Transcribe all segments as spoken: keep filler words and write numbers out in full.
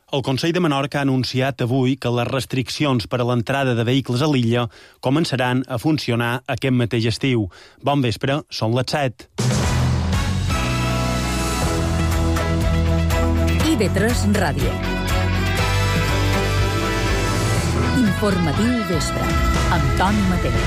El Consell de Menorca ha anunciat avui que les restriccions per a l'entrada de vehicles a l'illa començaran a funcionar aquest mateix estiu. Bon vespre, són les set. I V tres Ràdio. Informatiu vespre, amb Toni Mateu.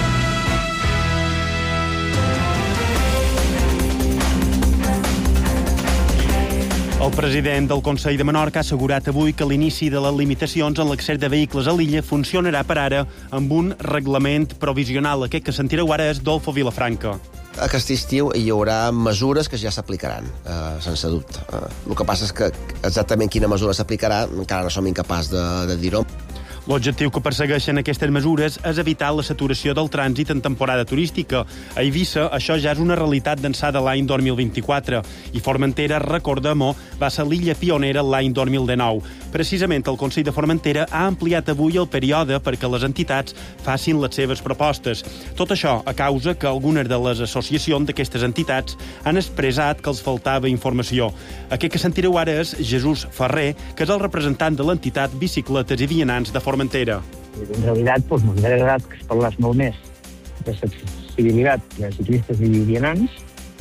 El president del Consell de Menorca ha assegurat avui que l'inici de les limitacions en l'accés de vehicles a l'illa funcionarà per ara amb un reglament provisional. Aquest que sentireu ara és Dolfo Vilafranca. Aquest estiu hi haurà mesures que ja s'aplicaran, eh, sense dubte. Eh, el que passa és que exactament quina mesura s'aplicarà encara no som incapaços de, de dir-ho. L'objectiu que persegueixen aquestes mesures és evitar la saturació del trànsit en temporada turística. A Eivissa això ja és una realitat d'ençà de l'any dos mil vint-i-quatre i Formentera, recordem-ho, va ser l'illa pionera l'any dos mil dinou. Precisament el Consell de Formentera ha ampliat avui el període perquè les entitats facin les seves propostes. Tot això a causa que algunes de les associacions d'aquestes entitats han expressat que els faltava informació. Aquest que sentireu ara és Jesús Ferrer, que és el representant de l'entitat Bicicletes i Vianants de Formentera. Formentera. En realitat, doncs, m'hauria agradat que es parlés molt més de l'accessibilitat de ciclistes i vianants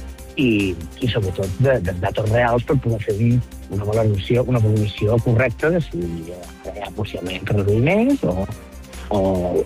i, i sobretot, de, de datos reals per poder fer una valoració, una valoració correcta de si hi ha possiblement que reduir més o, o,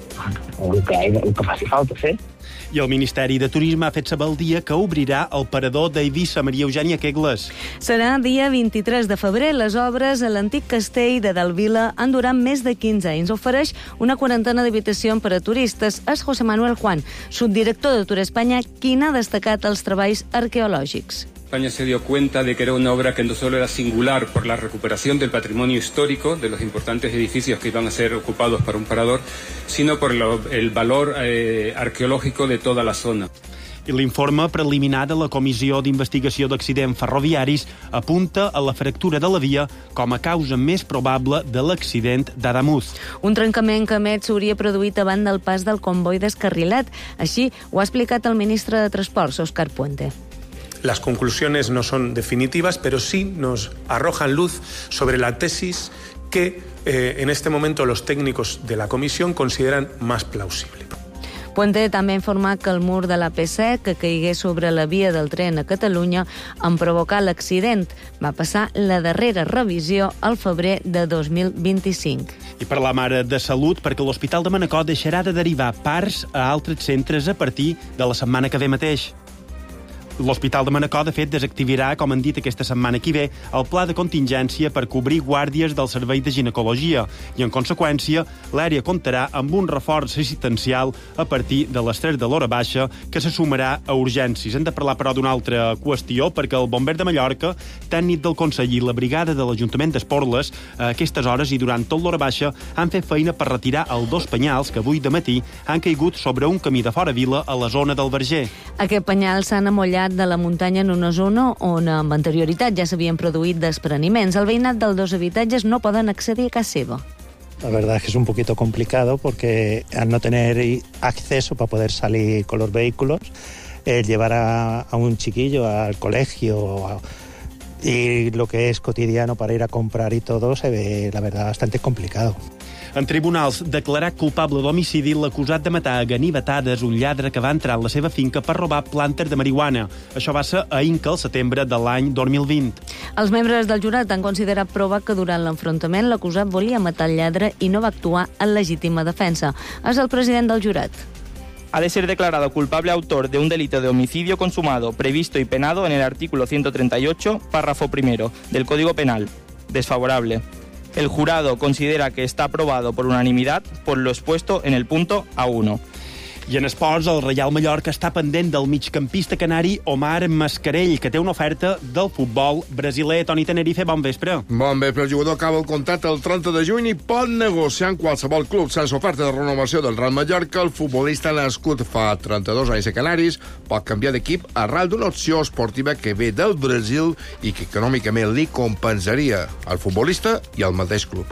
o el, que, el que faci falta fer. I el Ministeri de Turisme ha fet saber el dia que obrirà el parador d'Eivissa. Maria Eugènia Quegles. Serà dia vint-i-tres de febrer. Les obres a l'antic castell de Dalvila han durat més de quinze anys. Ofereix una quarantena d'habitacions per a turistes. És José Manuel Juan, subdirector de Tour Espanya, qui n'ha destacat els treballs arqueològics. España se dio cuenta de que era una obra que no solo era singular por la recuperación del patrimonio histórico, de los importantes edificios que iban a ser ocupados para un parador, sino por lo, el valor eh, arqueológico de toda la zona. I l'informe preliminar de la Comissió d'Investigació d'Accidents Ferroviaris apunta a la fractura de la via com a causa més probable de l'accident d'Adamuz. Un trencament que, a més, s'hauria produït davant del pas del comboi descarrilat. Així ho ha explicat el ministre de Transports, Óscar Puente. Las conclusiones no son definitivas, pero sí nos arrojan luz sobre la tesis que eh, en este momento los técnicos de la comisión consideran más plausible. Puente també ha informat que el mur de l'A P C que caigué sobre la via del tren a Catalunya en provocar l'accident. Va passar la darrera revisió al febrer de dos mil vint-i-cinc. I per la mare de Salut, perquè l'Hospital de Manacor deixarà de derivar parts a altres centres a partir de la setmana que ve mateix. L'Hospital de Manacor, de fet, desactivarà, com han dit aquesta setmana que ve, el pla de contingència per cobrir guàrdies del servei de ginecologia i, en conseqüència, l'àrea comptarà amb un reforç assistencial a partir de les tres de l'hora baixa que se sumarà a urgències. Hem de parlar, però, d'una altra qüestió, perquè el bomber de Mallorca, tècnic del Consell i la brigada de l'Ajuntament d'Esporles, a aquestes hores i durant tot l'hora baixa, han fet feina per retirar els dos penyals que avui de matí han caigut sobre un camí de fora vila a la zona del Verger. Aquests penyals s'han amollat de la muntanya en una zona on amb anterioritat ja s'havien produït despreniments. El veïnat dels dos habitatges no poden accedir a casa seva. La verdad es que es un poquito complicado porque al no tener acceso para poder salir con los vehículos, eh, llevar a, a un chiquillo al colegio a, y lo que es cotidiano para ir a comprar y todo se ve, la verdad, bastante complicado. En tribunals, declarat culpable d'homicidi l'acusat de matar a ganivetades un lladre que va entrar a la seva finca per robar plantes de marihuana. Això va ser a Inca el setembre de l'any dos mil vint. Els membres del jurat han considerat prova que durant l'enfrontament l'acusat volia matar el lladre i no va actuar en legítima defensa. És el president del jurat. Ha de ser declarado culpable autor de un delito de homicidio consumado, previsto y penado en el artículo ciento treinta y ocho, párrafo primero, del Código Penal. Desfavorable. El jurado considera que está aprobado por unanimidad por lo expuesto en el punto A uno. I en esports, el Reial Mallorca està pendent del migcampista canari Omar Mascarell, que té una oferta del futbol brasiler. Toni Tenerife, bon vespre. Bon vespre. El jugador acaba el contracte el trenta de juny i pot negociar en qualsevol club. Sense oferta de renovació del Real Mallorca, el futbolista nascut fa trenta-dos anys a Canaris pot canviar d'equip arrel d'una opció esportiva que ve del Brasil i que econòmicament li compensaria al futbolista i al mateix club.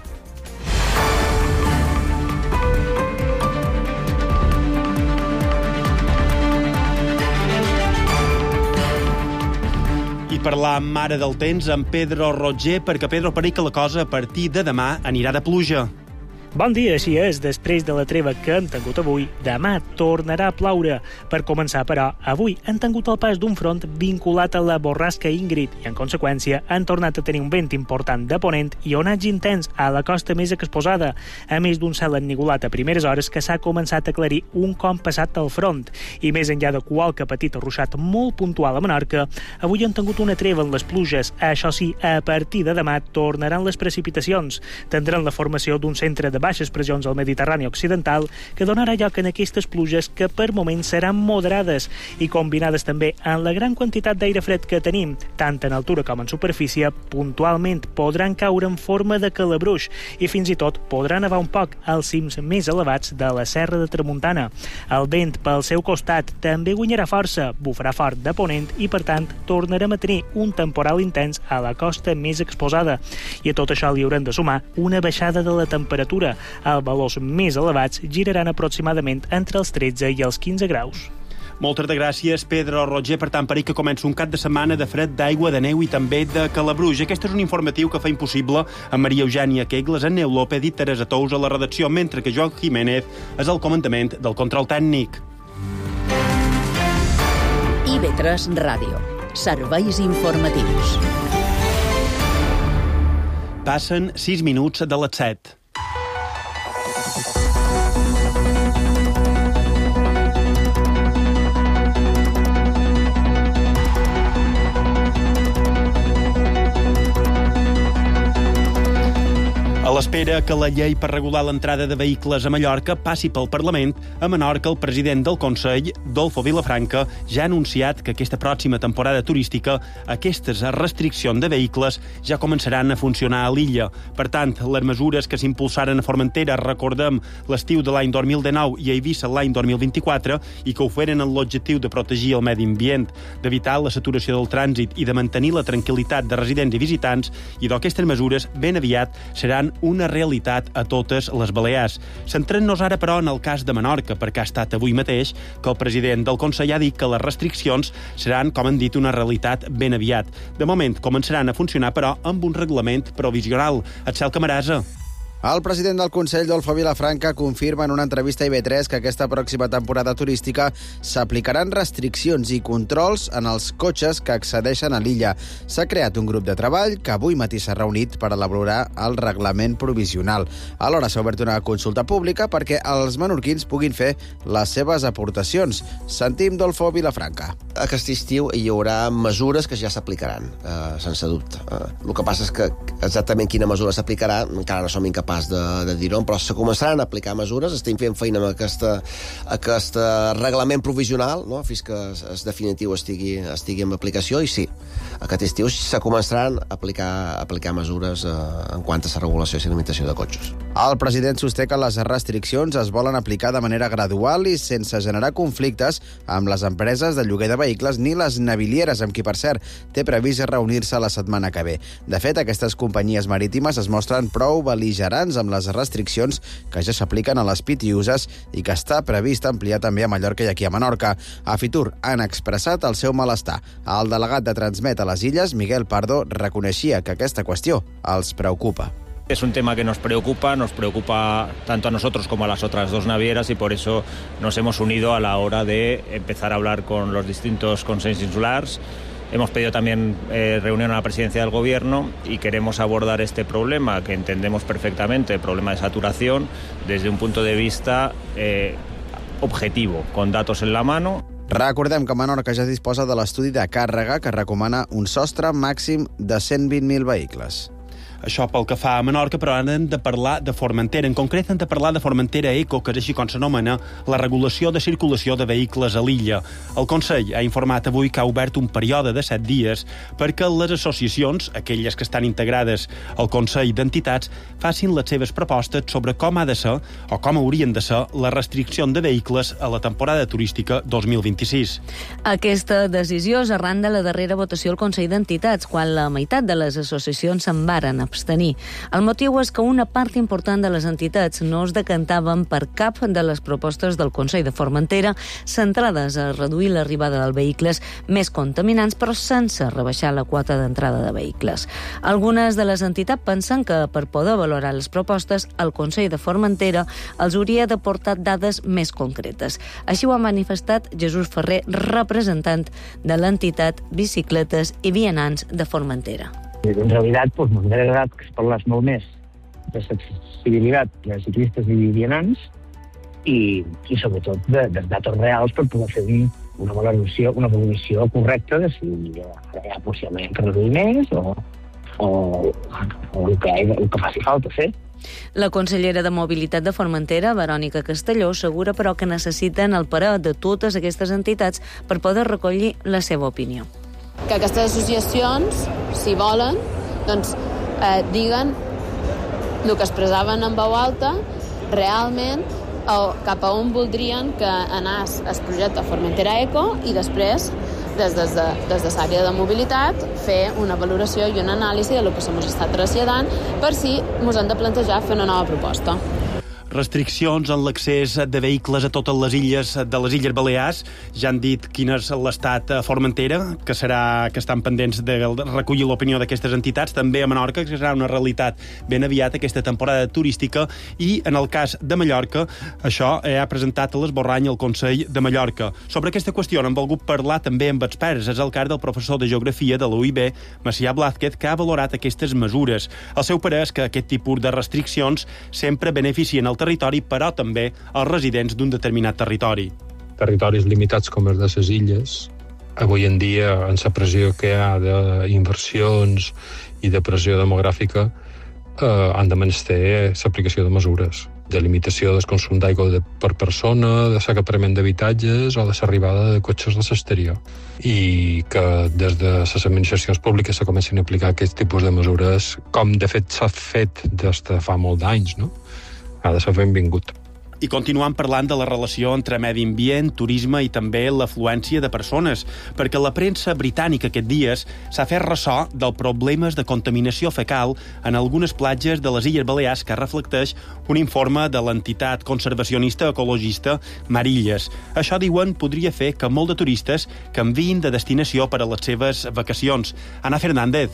parlar amb Mare del Temps, amb Pedro Roger, perquè Pedro pareix que la cosa a partir de demà anirà de pluja. Bon dia, així és. Després de la treva que han tingut avui, demà tornarà a ploure. Per començar, però, avui han tingut el pas d'un front vinculat a la borrasca Ingrid i, en conseqüència, han tornat a tenir un vent important de ponent i onatge intens a la costa més exposada, a més d'un cel ennigolat a primeres hores que s'ha començat a aclarir un com passat el front. I més enllà de qualque petit arruixat molt puntual a Menorca, avui han tingut una treva en les pluges. Això sí, a partir de demà tornaran les precipitacions. Tindran la formació d'un centre de baixes pressions al Mediterrani occidental que donarà lloc en aquestes pluges que per moments seran moderades i combinades també amb la gran quantitat d'aire fred que tenim, tant en altura com en superfície, puntualment podran caure en forma de calabruix i fins i tot podran nevar un poc als cims més elevats de la Serra de Tramuntana. El vent pel seu costat també guanyarà força, bufarà fort de ponent i per tant tornarem a tenir un temporal intens a la costa més exposada. I a tot això li haurem de sumar una baixada de la temperatura. Els valors més elevats giraran aproximadament entre els tretze i els quinze graus. Moltes de gràcies, Pedro Roger. Per tant, pareix que comença un cap de setmana de fred, d'aigua, de neu i també de calabruix. Aquest és un informatiu que fa impossible a Maria Eugènia Kegles, en Neu López i Teresa Tous a la redacció, mentre que Joan Jiménez és al comandament del control tècnic. I V tres Ràdio. Serveis informatius. Passen sis minuts de les set. A l'espera que la llei per regular l'entrada de vehicles a Mallorca passi pel Parlament, a Menorca el president del Consell, Dolfo Vilafranca, ja ha anunciat que aquesta pròxima temporada turística aquestes restriccions de vehicles ja començaran a funcionar a l'illa. Per tant, les mesures que s'impulsaren a Formentera, recordem, l'estiu de l'any dos mil dinou i a Eivissa l'any dos mil vint-i-quatre, i que ho feren amb l'objectiu de protegir el medi ambient, d'evitar la saturació del trànsit i de mantenir la tranquil·litat de residents i visitants, i d'aquestes mesures ben aviat seran una realitat a totes les Balears. Centrant-nos ara, però, en el cas de Menorca, perquè ha estat avui mateix que el president del Consell ha dit que les restriccions seran, com han dit, una realitat ben aviat. De moment, començaran a funcionar, però, amb un reglament provisional. Axel Camarasa. El president del Consell, Dolfo Vilafranca, confirma en una entrevista a I V tres que aquesta pròxima temporada turística s'aplicaran restriccions i controls en els cotxes que accedeixen a l'illa. S'ha creat un grup de treball que avui matí s'ha reunit per elaborar el reglament provisional. Alhora s'ha obert una consulta pública perquè els menorquins puguin fer les seves aportacions. Sentim Dolfo Vilafranca. Aquest estiu hi haurà mesures que ja s'aplicaran, eh, sense dubte. Eh, el que passa és que exactament quina mesura s'aplicarà encara no som incapaços de, de dir-ho, però se començaran a aplicar mesures. Estem fent feina amb aquesta, aquest reglament provisional, no? Fins que es definitiu estigui, estigui en aplicació, i sí, aquest estiu se començaran a aplicar, a aplicar mesures eh, en quant a la regulació i limitació de cotxes. El president sosté que les restriccions es volen aplicar de manera gradual i sense generar conflictes amb les empreses de lloguer de vehicles ni les navilieres, amb qui, per cert, té previst reunir-se la setmana que ve. De fet, aquestes companyies marítimes es mostren prou bel·ligerants amb les restriccions que ja s'apliquen a les pitiuses i que està previst ampliar també a Mallorca i aquí a Menorca. A Fitur han expressat el seu malestar. El delegat de Transmet a les Illes, Miguel Pardo, reconeixia que aquesta qüestió els preocupa. Es un tema que nos preocupa, nos preocupa tanto a nosotros como a las otras dos navieras y por eso nos hemos unido a la hora de empezar a hablar con los distintos consells insulars. Hemos pedido también eh, reunión a la presidencia del Gobierno y queremos abordar este problema que entendemos perfectamente, el problema de saturación, desde un punto de vista eh, objetivo, con datos en la mano. Recordem que Menorca ja disposa de l'estudi de càrrega que recomana un sostre màxim de cent vint mil vehicles. Això pel que fa a Menorca, però ara hem de parlar de Formentera. En concret, hem de parlar de Formentera Eco, que és així com s'anomena la regulació de circulació de vehicles a l'illa. El Consell ha informat avui que ha obert un període de set dies perquè les associacions, aquelles que estan integrades al Consell d'Entitats, facin les seves propostes sobre com ha de ser, o com haurien de ser, la restricció de vehicles a la temporada turística dos mil vint-i-sis. Aquesta decisió és arran de la darrera votació al Consell d'Entitats, quan la meitat de les associacions se'n varen abstenir. El motiu és que una part important de les entitats no es decantaven per cap de les propostes del Consell de Formentera centrades a reduir l'arribada de vehicles més contaminants, però sense rebaixar la quota d'entrada de vehicles. Algunes de les entitats pensen que per poder valorar les propostes, el Consell de Formentera els hauria d'aportar dades més concretes. Així ho ha manifestat Jesús Ferrer, representant de l'entitat Bicicletes i Vianants de Formentera. En realitat, pues, m'hauria agradat que es parlés molt més d'accessibilitat de ciclistes i vianants i, i sobretot, de, de datos reals per poder fer una valoració, una valoració correcta de si hi ha possiblement que reduir més o, o, o el, que, el que faci falta fer. La consellera de Mobilitat de Formentera, Verònica Castelló, assegura però que necessiten el parer de totes aquestes entitats per poder recollir la seva opinió. Que aquestes associacions, si volen, doncs eh, diguen el que expressaven en veu alta, realment o cap a on voldrien que anés el projecte Formentera Eco i després, des de, des de l'àrea de mobilitat, fer una valoració i una anàlisi de lo que s'ha estat traslladant per si ens hem de plantejar fer una nova proposta. Restriccions en l'accés de vehicles a totes les illes de les Illes Balears. Ja han dit quin és l'estat a Formentera, que serà que estan pendents de recollir l'opinió d'aquestes entitats. També a Menorca, que serà una realitat ben aviat aquesta temporada turística. I en el cas de Mallorca, això ha presentat a l'esborrany el Consell de Mallorca. Sobre aquesta qüestió hem volgut parlar també amb experts. És el cas del professor de Geografia de la U I B, Macià Blázquez, que ha valorat aquestes mesures. El seu parer és que aquest tipus de restriccions sempre beneficien el territori, però també els residents d'un determinat territori. Territoris limitats com els de les illes, avui en dia, en la pressió que hi ha d'inversions i de pressió demogràfica, eh, han de menester l'aplicació de mesures de limitació del consum d'aigua de, per persona, de l'acaparament d'habitatges o de l'arribada de cotxes de l'exterior. I que des de les administracions públiques se comencin a aplicar aquest tipus de mesures, com de fet s'ha fet des de fa molt d'anys, no? Ha de ser benvingut. I continuant parlant de la relació entre medi ambient, turisme i també l'afluència de persones, perquè la premsa britànica aquests dies s'ha fet ressò dels problemes de contaminació fecal en algunes platges de les Illes Balears, que reflecteix un informe de l'entitat conservacionista ecologista Marilles. Això, diuen, podria fer que molt de turistes canviïn de destinació per a les seves vacacions. Ana Fernández.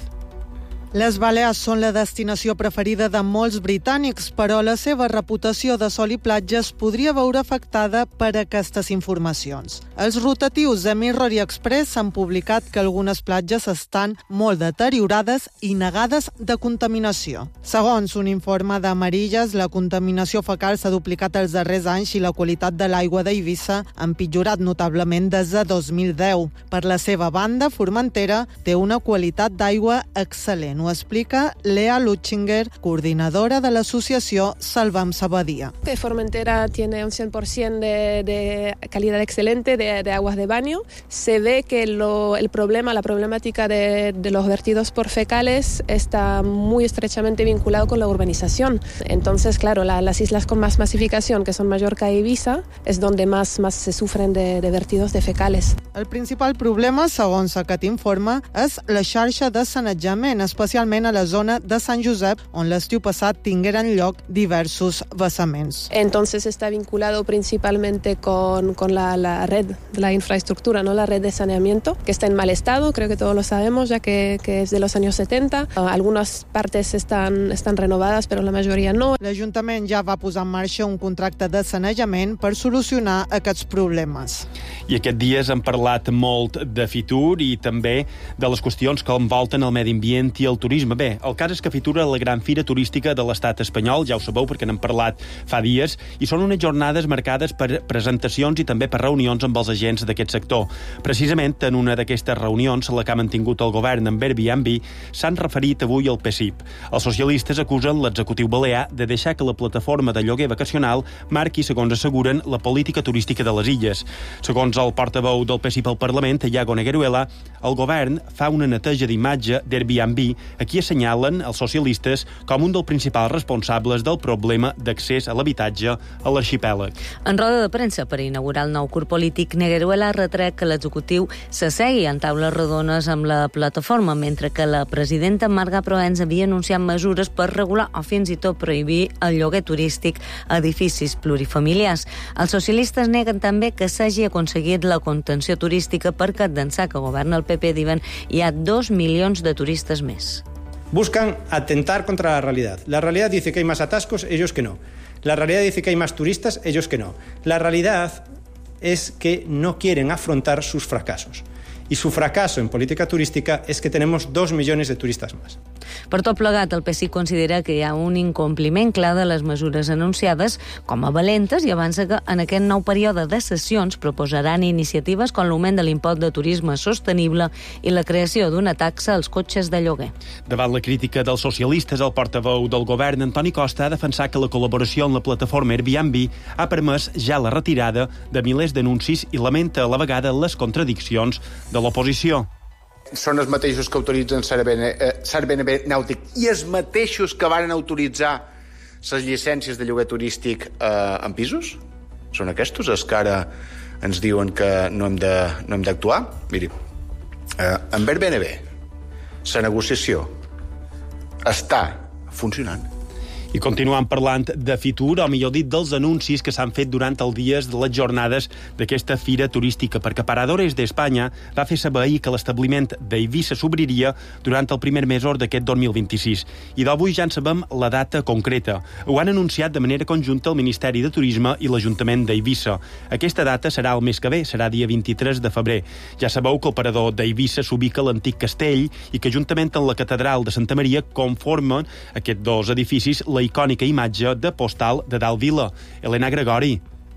Les Balears són la destinació preferida de molts britànics, però la seva reputació de sol i platges podria veure afectada per aquestes informacions. Els rotatius de Mirror i Express han publicat que algunes platges estan molt deteriorades i negades de contaminació. Segons un informe d'Amarilles, la contaminació fecal s'ha duplicat els darrers anys i la qualitat de l'aigua d'Eivissa ha empitjorat notablement des de dos mil deu. Per la seva banda, Formentera té una qualitat d'aigua excel·lent. Ho explica Lea Lutchinger, coordinadora de l'associació Salvam Sabadia. Que Formentera tiene un cien por ciento de, de calidad excelente de, de aguas de baño. Se ve que lo, el problema, la problemática de, de los vertidos por fecales está muy estrechamente vinculado con la urbanización. Entonces, claro, la, las islas con más masificación, que son Mallorca e Ibiza, es donde más, más se sufren de, de vertidos de fecales. El principal problema, segons aquest informe, és la xarxa de sanejament, especialment a la zona de Sant Josep, on l'estiu passat tingueren lloc diversos vessaments. Entonces está vinculado principalmente con, con la, la red de la infraestructura, ¿no? La red de saneamiento, que está en mal estado, creo que todos lo sabemos, ya que, que es de los años setenta. Algunas partes están, están renovadas, pero la majoria no. L'Ajuntament ja va posar en marxa un contracte de sanejament per solucionar aquests problemes. I aquests dies hem parlat molt de Fitur i també de les qüestions que envolten el medi ambient i el turisme. Bé, el cas és que Fitur és la gran fira turística de l'estat espanyol, ja ho sabeu perquè n'hem parlat fa dies, i són unes jornades marcades per presentacions i també per reunions amb els agents d'aquest sector. Precisament en una d'aquestes reunions, la que ha mantingut el govern amb Airbnb, s'han referit avui al P S I P. Els socialistes acusen l'executiu balear de deixar que la plataforma de lloguer vacacional marqui, segons asseguren, la política turística de les illes. Segons el portaveu del P S I P al Parlament, Iago Negueruela, el govern fa una neteja d'imatge d'Airbnb Aquí assenyalen els socialistes com un dels principals responsables del problema d'accés a l'habitatge a l'arxipèlag. En roda de premsa per inaugurar el nou curs polític, Negueruela ha retret que l'executiu s'assegui en taules rodones amb la plataforma, mentre que la presidenta Marga Proens havia anunciat mesures per regular o fins i tot prohibir el lloguer turístic a edificis plurifamiliars. Els socialistes neguen també que s'hagi aconseguit la contenció turística perquè d'ençà que governa el P P, diuen, hi ha dos milions de turistes més. Buscan atentar contra la realidad. La realidad dice que hay más atascos, ellos que no. La realidad dice que hay más turistas, ellos que no. La realidad es que no quieren afrontar sus fracasos. Y su fracaso en política turística es que tenemos dos millones de turistas más. Per tot plegat, el P S I considera que hi ha un incompliment clar de les mesures anunciades com a valentes i avança que en aquest nou període de sessions proposaran iniciatives com l'augment de l'impost de turisme sostenible i la creació d'una taxa als cotxes de lloguer. Davant la crítica dels socialistes, el portaveu del govern, Antoni Costa, ha defensat que la col·laboració amb la plataforma Airbnb ha permès ja la retirada de milers d'anuncis i lamenta a la vegada les contradiccions de l'oposició. Són els mateixos que autoritzen Airbnb nàutic i els mateixos que van autoritzar les llicències de lloguer turístic eh, en pisos? Són aquests els que ara ens diuen que no hem de, no hem d'actuar? Miri, eh, amb Airbnb la negociació està funcionant. I continuant parlant de Fitur, o millor dit, dels anuncis que s'han fet durant els dies de les jornades d'aquesta fira turística, perquè Paradores d'Espanya va fer saber ahir que l'establiment d'Eivissa s'obriria durant el primer mesos d'aquest dos mil vint-i-sis. I d'avui ja en sabem la data concreta. Ho han anunciat de manera conjunta el Ministeri de Turisme i l'Ajuntament d'Eivissa. Aquesta data serà el mes que ve, serà dia vint-i-tres de febrer. Ja sabeu que el parador d'Eivissa s'ubica a l'antic castell i que juntament amb la catedral de Santa Maria conformen aquests dos edificis la icònica imatge de postal de Dalt Vila. Elena Gregori.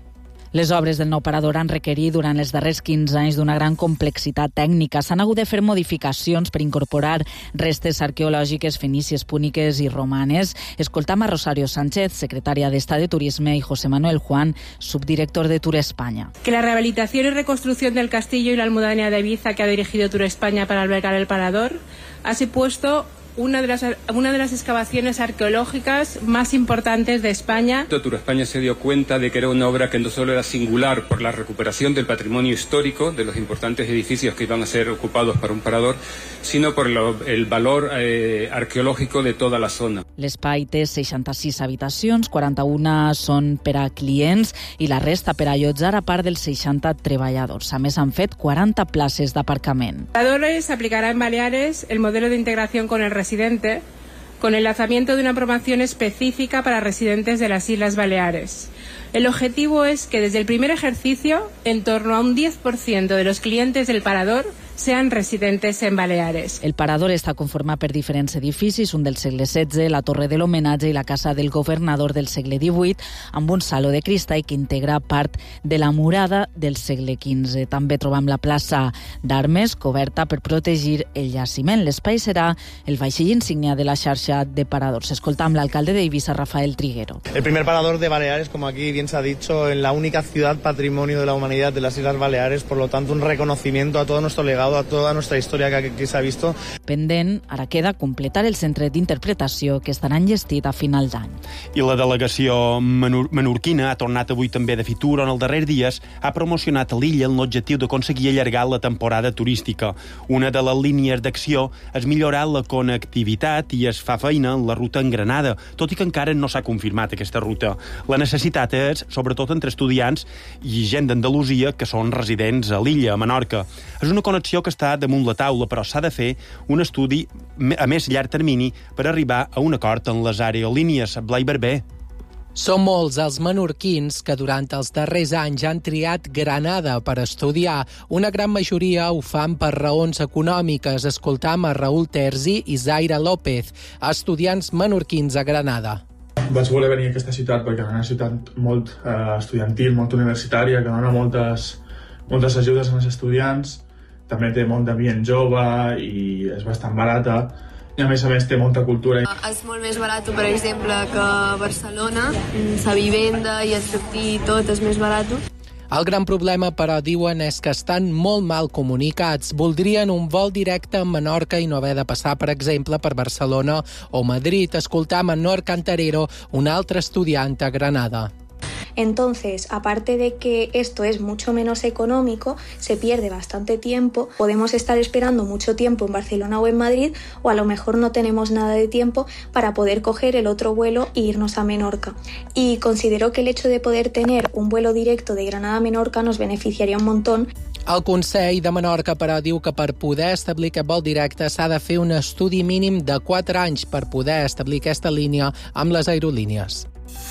Les obres del nou parador han requerit durant els darrers quinze anys d'una gran complexitat tècnica. S'han hagut de fer modificacions per incorporar restes arqueològiques fenícies, púniques i romanes. Escoltam a Rosario Sánchez, secretària d'Estat de Turisme, y José Manuel Juan, subdirector de Tour España. Que la rehabilitación y reconstrucción del castillo y la almudanía de Ibiza que ha dirigido Tour España para albergar el parador ha supuesto Una de, las, una de las excavaciones arqueológicas más importantes de España. Tour España se dio cuenta de que era una obra que no solo era singular por la recuperación del patrimonio histórico de los importantes edificios que iban a ser ocupados para un parador, sino por lo, el valor eh, arqueológico de toda la zona. L'espai té seixanta-sis habitacions, quaranta-una són per a clients i la resta per a allotjar a part dels seixanta treballadors. A més, han fet quaranta places d'aparcament. Paradores aplicará en Baleares el modelo de integración con el residente, con el lanzamiento de una promoción específica para residentes de las Islas Baleares. El objetivo es que desde el primer ejercicio, en torno a un diez por ciento de los clientes del parador sean residentes en Baleares. El parador està conformat per diferents edificis, un del segle setze, la Torre de l'Homenatge i la Casa del Governador del segle divuit, amb un saló de cristall que integra part de la murada del segle quinze. També trobam la plaça d'Armes, coberta per protegir el jaciment. L'espai serà el vaixell insígnia de la xarxa de paradors. Escoltam l'alcalde d'Eivissa, Rafael Triguero. El primer parador de Baleares, como aquí bien se ha dicho, en la única ciudad patrimonio de la humanidad de las Islas Baleares, por lo tanto un reconocimiento a todo nuestro legado, a toda nuestra historia que aquí se ha visto. Pendent, ara queda completar el centre d'interpretació que estarà enllestit a final d'any. I la delegació menor menorquina ha tornat avui també de Fitur, on els darrers dies ha promocionat a l'illa amb l'objectiu d'aconseguir allargar la temporada turística. Una de les línies d'acció és millorar la connectivitat i es fa feina en la ruta en Granada, tot i que encara no s'ha confirmat aquesta ruta. La necessitat és, sobretot entre estudiants i gent d'Andalusia que són residents a l'illa, a Menorca. És una connexió que està damunt la taula, però s'ha de fer un estudi a més llarg termini per arribar a un acord en les aerolínies. Blai Barber. Són molts els menorquins que durant els darrers anys han triat Granada per estudiar. Una gran majoria ho fan per raons econòmiques. Escoltam a Raúl Terzi i Zaira López, estudiants menorquins a Granada. Vaig voler venir a aquesta ciutat perquè és una ciutat molt eh, estudiantil, molt universitària, que dona moltes, moltes ajudes als estudiants. També té molt d'ambient jove i és bastant barata. I a més a més té molta cultura. És molt més barat, per exemple, que Barcelona. La vivenda i el sortir i tot és més barat. El gran problema, però, diuen, és que estan molt mal comunicats. Voldrien un vol directe a Menorca i no haver de passar, per exemple, per Barcelona o Madrid. Escoltam a Nor Cantarero, un altre estudiant a Granada. Entonces, aparte de que esto es mucho menos económico, se pierde bastante tiempo, podemos estar esperando mucho tiempo en Barcelona o en Madrid, o a lo mejor no tenemos nada de tiempo para poder coger el otro vuelo e irnos a Menorca. Y considero que el hecho de poder tener un vuelo directo de Granada a Menorca nos beneficiaría un montón. El Consell de Menorca, però, diu que per poder establir aquest vol directe s'ha de fer un estudi mínim de quatre anys per poder establir aquesta línia amb les aerolínies.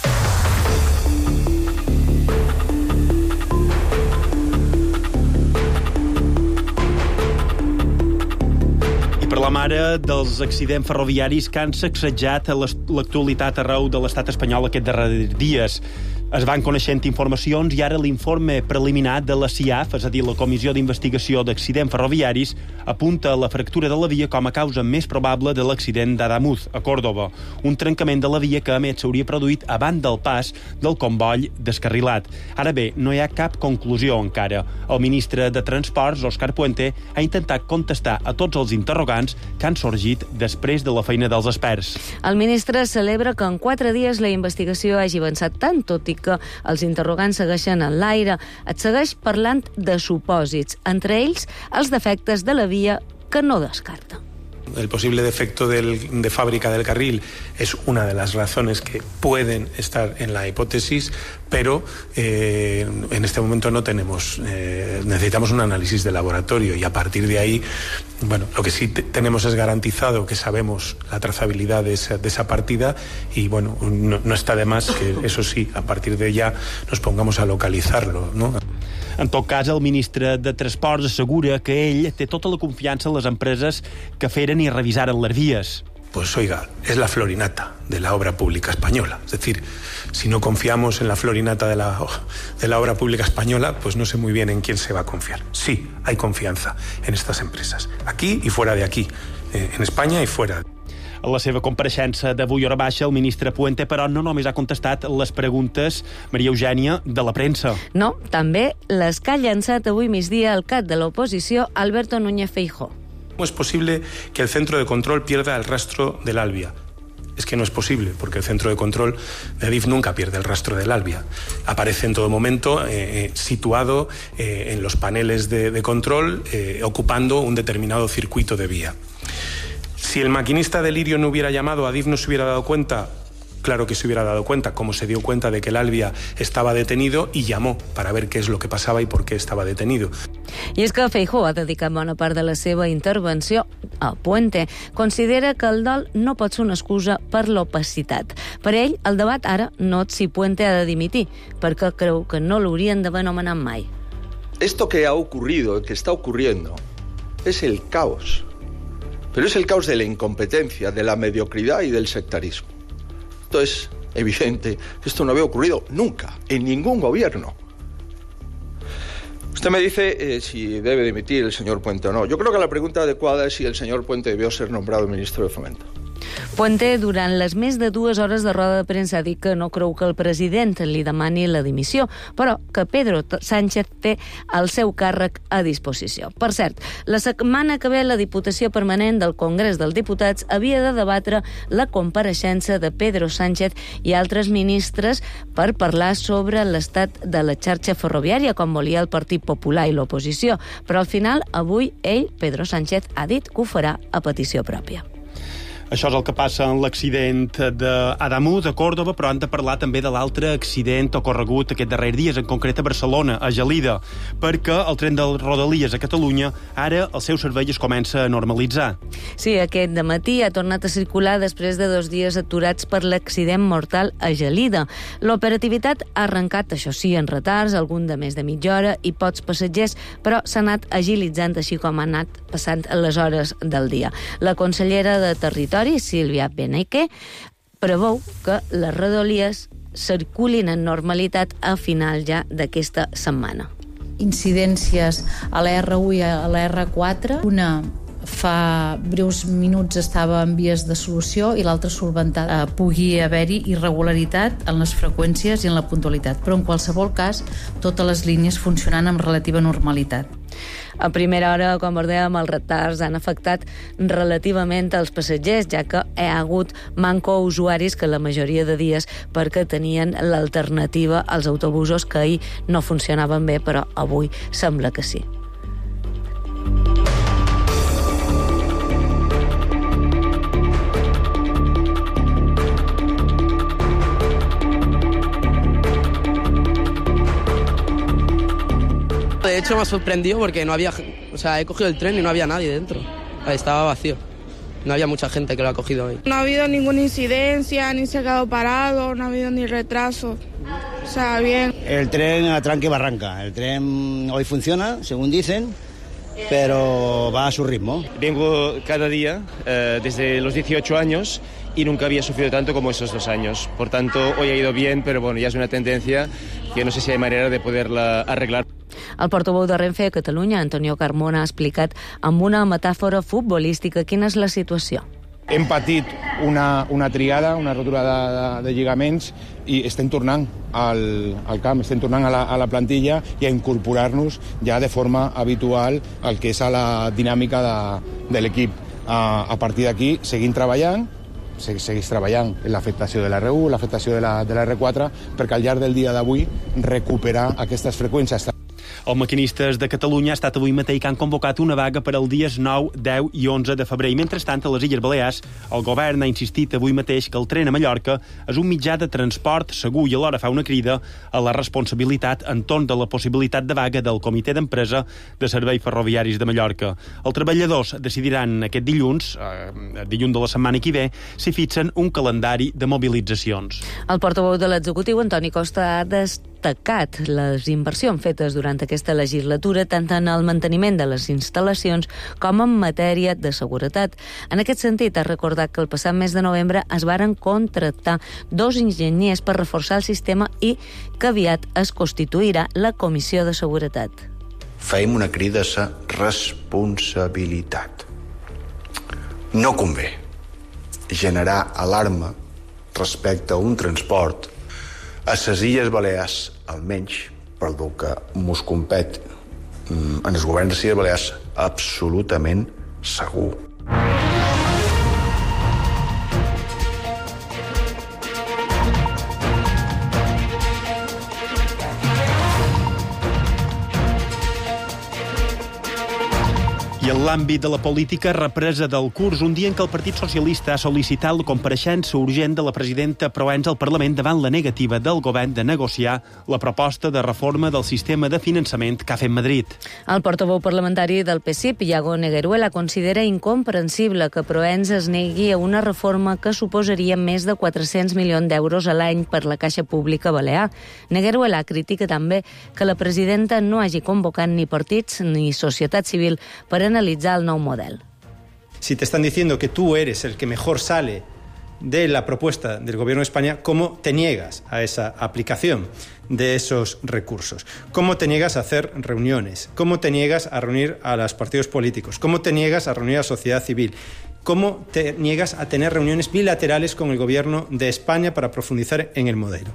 Per la mare dels accidents ferroviaris que han sacsejat l'actualitat arreu de l'estat espanyol aquests darrers dies. Es van coneixent informacions i ara l'informe preliminar de la C I A F, és a dir, la Comissió d'Investigació d'Accidents Ferroviaris, apunta a la fractura de la via com a causa més probable de l'accident d'Adamuz, a Còrdova, un trencament de la via que, a més, s'hauria produït abans del pas del comboi descarrilat. Ara bé, no hi ha cap conclusió encara. El ministre de Transports, Òscar Puente, ha intentat contestar a tots els interrogants que han sorgit després de la feina dels experts. El ministre celebra que en quatre dies la investigació hagi avançat tant, tot i que els interrogants segueixen en l'aire. Et segueix parlant de supòsits, entre ells els defectes de la via que no descarta. El posible defecto del, de fábrica del carril es una de las razones que pueden estar en la hipótesis, pero eh, en este momento no tenemos, eh, necesitamos un análisis de laboratorio y a partir de ahí, bueno, lo que sí te, tenemos es garantizado que sabemos la trazabilidad de esa, de esa partida y, bueno, no, no está de más que, eso sí, a partir de ya nos pongamos a localizarlo, ¿no? En tot cas, el ministre de Transports assegura que ell té tota la confiança en les empreses que feren i revisaren les vies. Pues oiga, es la florinata de la obra pública española. Es decir, si no confiamos en la florinata de la, de la obra pública española, pues no sé muy bien en quién se va a confiar. Sí, hay confianza en estas empresas, aquí y fuera de aquí, eh, en España y fuera. A la seva compareixença d'avui hora baixa, el ministre Puente, però, no només ha contestat les preguntes, Maria Eugènia, de la premsa. No, també les que ha llançat avui migdia el cap de l'oposició, Alberto Núñez Feijóo. ¿Cómo es posible que el centro de control pierda el rastro del Albia? Es que no es posible, porque el centro de control de Adif nunca pierde el rastro del Albia. Aparece en todo momento eh, situado eh, en los paneles de, de control, eh, ocupando un determinado circuito de vía. Si el maquinista de Lirio no hubiera llamado, Adif no se hubiera dado cuenta. Claro que se hubiera dado cuenta, como se dio cuenta de que el Albia estaba detenido y llamó para ver qué es lo que pasaba y por qué estaba detenido. I és que Feijóo ha dedicat bona part de la seva intervenció a Puente. Considera que el dol no pot ser una excusa per l'opacitat. Per ell, el debat ara no és si Puente ha de dimitir, perquè creu que no l'haurien d'haver nomenat mai. Esto que ha ocurrido, que está ocurriendo, es el caos. Pero es el caos de la incompetencia, de la mediocridad y del sectarismo. Esto es evidente. Esto no había ocurrido nunca, en ningún gobierno. Usted me dice eh, si debe dimitir el señor Puente o no. Yo creo que la pregunta adecuada es si el señor Puente debió ser nombrado ministro de Fomento. Puente, durant les més de dues hores de roda de premsa, ha dit que no creu que el president li demani la dimissió, però que Pedro Sánchez té el seu càrrec a disposició. Per cert, la setmana que ve la Diputació Permanent del Congrés dels Diputats havia de debatre la compareixença de Pedro Sánchez i altres ministres per parlar sobre l'estat de la xarxa ferroviària, com volia el Partit Popular i l'oposició. Però al final, avui, ell, Pedro Sánchez, ha dit que ho farà a petició pròpia. Això és el que passa en l'accident d'Adamuz, a Còrdova, però han de parlar també de l'altre accident ocorregut aquest darrer dies, en concret a Barcelona, a Gelida, perquè el tren de Rodalies a Catalunya ara el seu servei es comença a normalitzar. Sí, aquest dematí ha tornat a circular després de dos dies aturats per l'accident mortal a Gelida. L'operativitat ha arrencat, això sí, en retards, algun de més de mitja hora i pocs passatgers, però s'ha anat agilitzant així com ha anat passant les hores del dia. La consellera de Territori, Sílvia Beneke, preveu que les rodalies circulin en normalitat a final ja d'aquesta setmana. Incidències a la erre u i a la erre quatre, una fa breus minuts estava en vies de solució i l'altra solventada. Eh, pugui haver-hi irregularitat en les freqüències i en la puntualitat, però en qualsevol cas totes les línies funcionant amb relativa normalitat. A primera hora, com dèiem, els retards han afectat relativament als passatgers, ja que hi ha hagut manco usuaris que la majoria de dies perquè tenien l'alternativa als autobusos que ahir no funcionaven bé, però avui sembla que sí. De hecho, me ha sorprendido porque no había, o sea, he cogido el tren y no había nadie dentro. Estaba vacío. No había mucha gente que lo ha cogido hoy. No ha habido ninguna incidencia, ni se ha quedado parado, no ha habido ni retraso. O sea, bien. El tren a tranque y barranca. El tren hoy funciona, según dicen, pero va a su ritmo. Vengo cada día eh, desde los dieciocho años y nunca había sufrido tanto como esos dos años. Por tanto, hoy ha ido bien, pero bueno, ya es una tendencia que no sé si hay manera de poderla arreglar. El portaveu de Renfe a Catalunya, Antonio Carmona, ha explicat amb una metàfora futbolística quina és la situació. Hem patit una, una triada, una rotura de, de, de lligaments i estem tornant al, al camp, estem tornant a la, a la plantilla i a incorporar-nos ja de forma habitual al que és a la dinàmica de, de l'equip. A, a partir d'aquí seguim treballant, segueix treballant en l'afectació de l'R u, l'afectació de la, de la R quatre, perquè al llarg del dia d'avui recuperar aquestes freqüències. Els maquinistes de Catalunya ha estat avui mateix que han convocat una vaga per als dies nou, deu i onze de febrer. I mentrestant, a les Illes Balears, el govern ha insistit avui mateix que el tren a Mallorca és un mitjà de transport segur i alhora fa una crida a la responsabilitat entorn de la possibilitat de vaga del Comitè d'Empresa de Serveis Ferroviaris de Mallorca. Els treballadors decidiran aquest dilluns, eh, dilluns de la setmana que ve, si fixen un calendari de mobilitzacions. El portaveu de l'executiu, Antoni Costa, ha destacat les inversions fetes durant aquesta legislatura tant en el manteniment de les instal·lacions com en matèria de seguretat. En aquest sentit, ha recordat que el passat mes de novembre es varen contractar dos enginyers per reforçar el sistema i que aviat es constituirà la Comissió de Seguretat. Fem una crida a la responsabilitat. No convé generar alarma respecte a un transport a les Illes Balears, almenys per el que mos compet en el govern de les Illes Balears, absolutament segur. I en l'àmbit de la política, represa del curs, un dia en què el Partit Socialista ha sol·licitat la compareixença urgent de la presidenta Proens al Parlament davant la negativa del govern de negociar la proposta de reforma del sistema de finançament que ha fet Madrid. El portaveu parlamentari del P S I P, Iago Negueruela, considera incomprensible que Proens es negui a una reforma que suposaria més de quatre-cents milions d'euros a l'any per la Caixa Pública Balear. Negueruela critica també que la presidenta no hagi convocat ni partits ni societat civil per analitzar el nou model. Si te están diciendo que tú eres el que mejor sale de la propuesta del Gobierno de España, ¿cómo te niegas a esa aplicación de esos recursos? ¿Cómo te niegas a hacer reuniones? ¿Cómo te niegas a reunir a los partidos políticos? ¿Cómo te niegas a reunir a la sociedad civil? ¿Cómo te niegas a tener reuniones bilaterales con el Gobierno de España para profundizar en el modelo?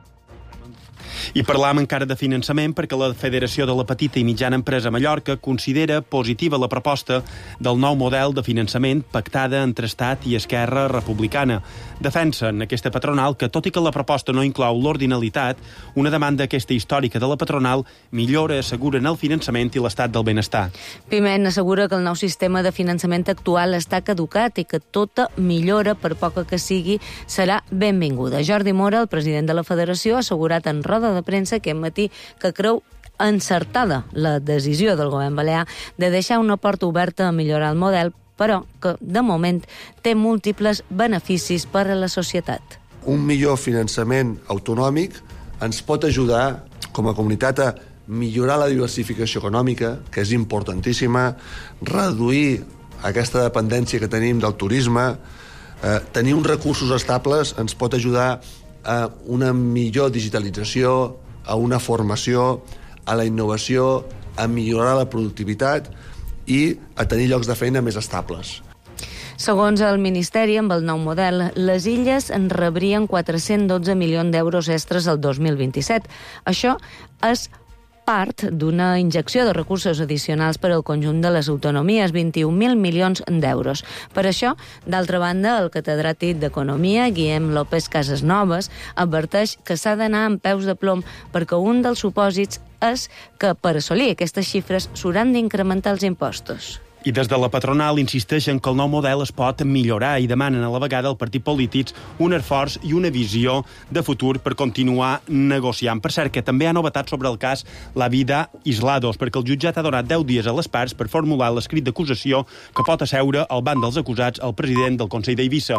I parlam encara de finançament perquè la Federació de la Petita i Mitjana Empresa Mallorca considera positiva la proposta del nou model de finançament pactada entre Estat i Esquerra Republicana. Defensen aquesta patronal que, tot i que la proposta no inclou l'ordinalitat, una demanda aquesta històrica de la patronal millora, asseguren el finançament i l'estat del benestar. Piment assegura que el nou sistema de finançament actual està caducat i que tota millora, per poca que sigui, serà benvinguda. Jordi Mora, el president de la Federació, ha assegurat en roda de premsa aquest matí que creu encertada la decisió del govern balear de deixar una porta oberta a millorar el model, però que, de moment, té múltiples beneficis per a la societat. Un millor finançament autonòmic ens pot ajudar, com a comunitat, a millorar la diversificació econòmica, que és importantíssima, reduir aquesta dependència que tenim del turisme, eh, tenir uns recursos estables ens pot ajudar a una millor digitalització, a una formació, a la innovació, a millorar la productivitat i a tenir llocs de feina més estables. Segons el Ministeri, amb el nou model, les illes en rebrien quatre-cents dotze milions d'euros extres el dos mil vint-i-set. Això és part d'una injecció de recursos addicionals per al conjunt de les autonomies, vint-i-un mil milions d'euros. Per això, d'altra banda, el catedràtic d'Economia, Guillem López Casasnovas, adverteix que s'ha d'anar amb peus de plom perquè un dels supòsits és que per assolir aquestes xifres s'hauran d'incrementar els impostos. I des de la patronal insisteixen que el nou model es pot millorar i demanen a la vegada al partit polítics un esforç i una visió de futur per continuar negociant. Per cert, que també ha novetat sobre el cas La Vida Islados, perquè el jutjat ha donat deu dies a les parts per formular l'escrit d'acusació que pot asseure al banc dels acusats el president del Consell d'Eivissa.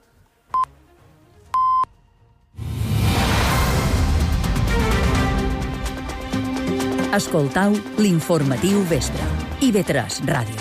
Escoltau l'informatiu vespre. I ve tres Ràdio.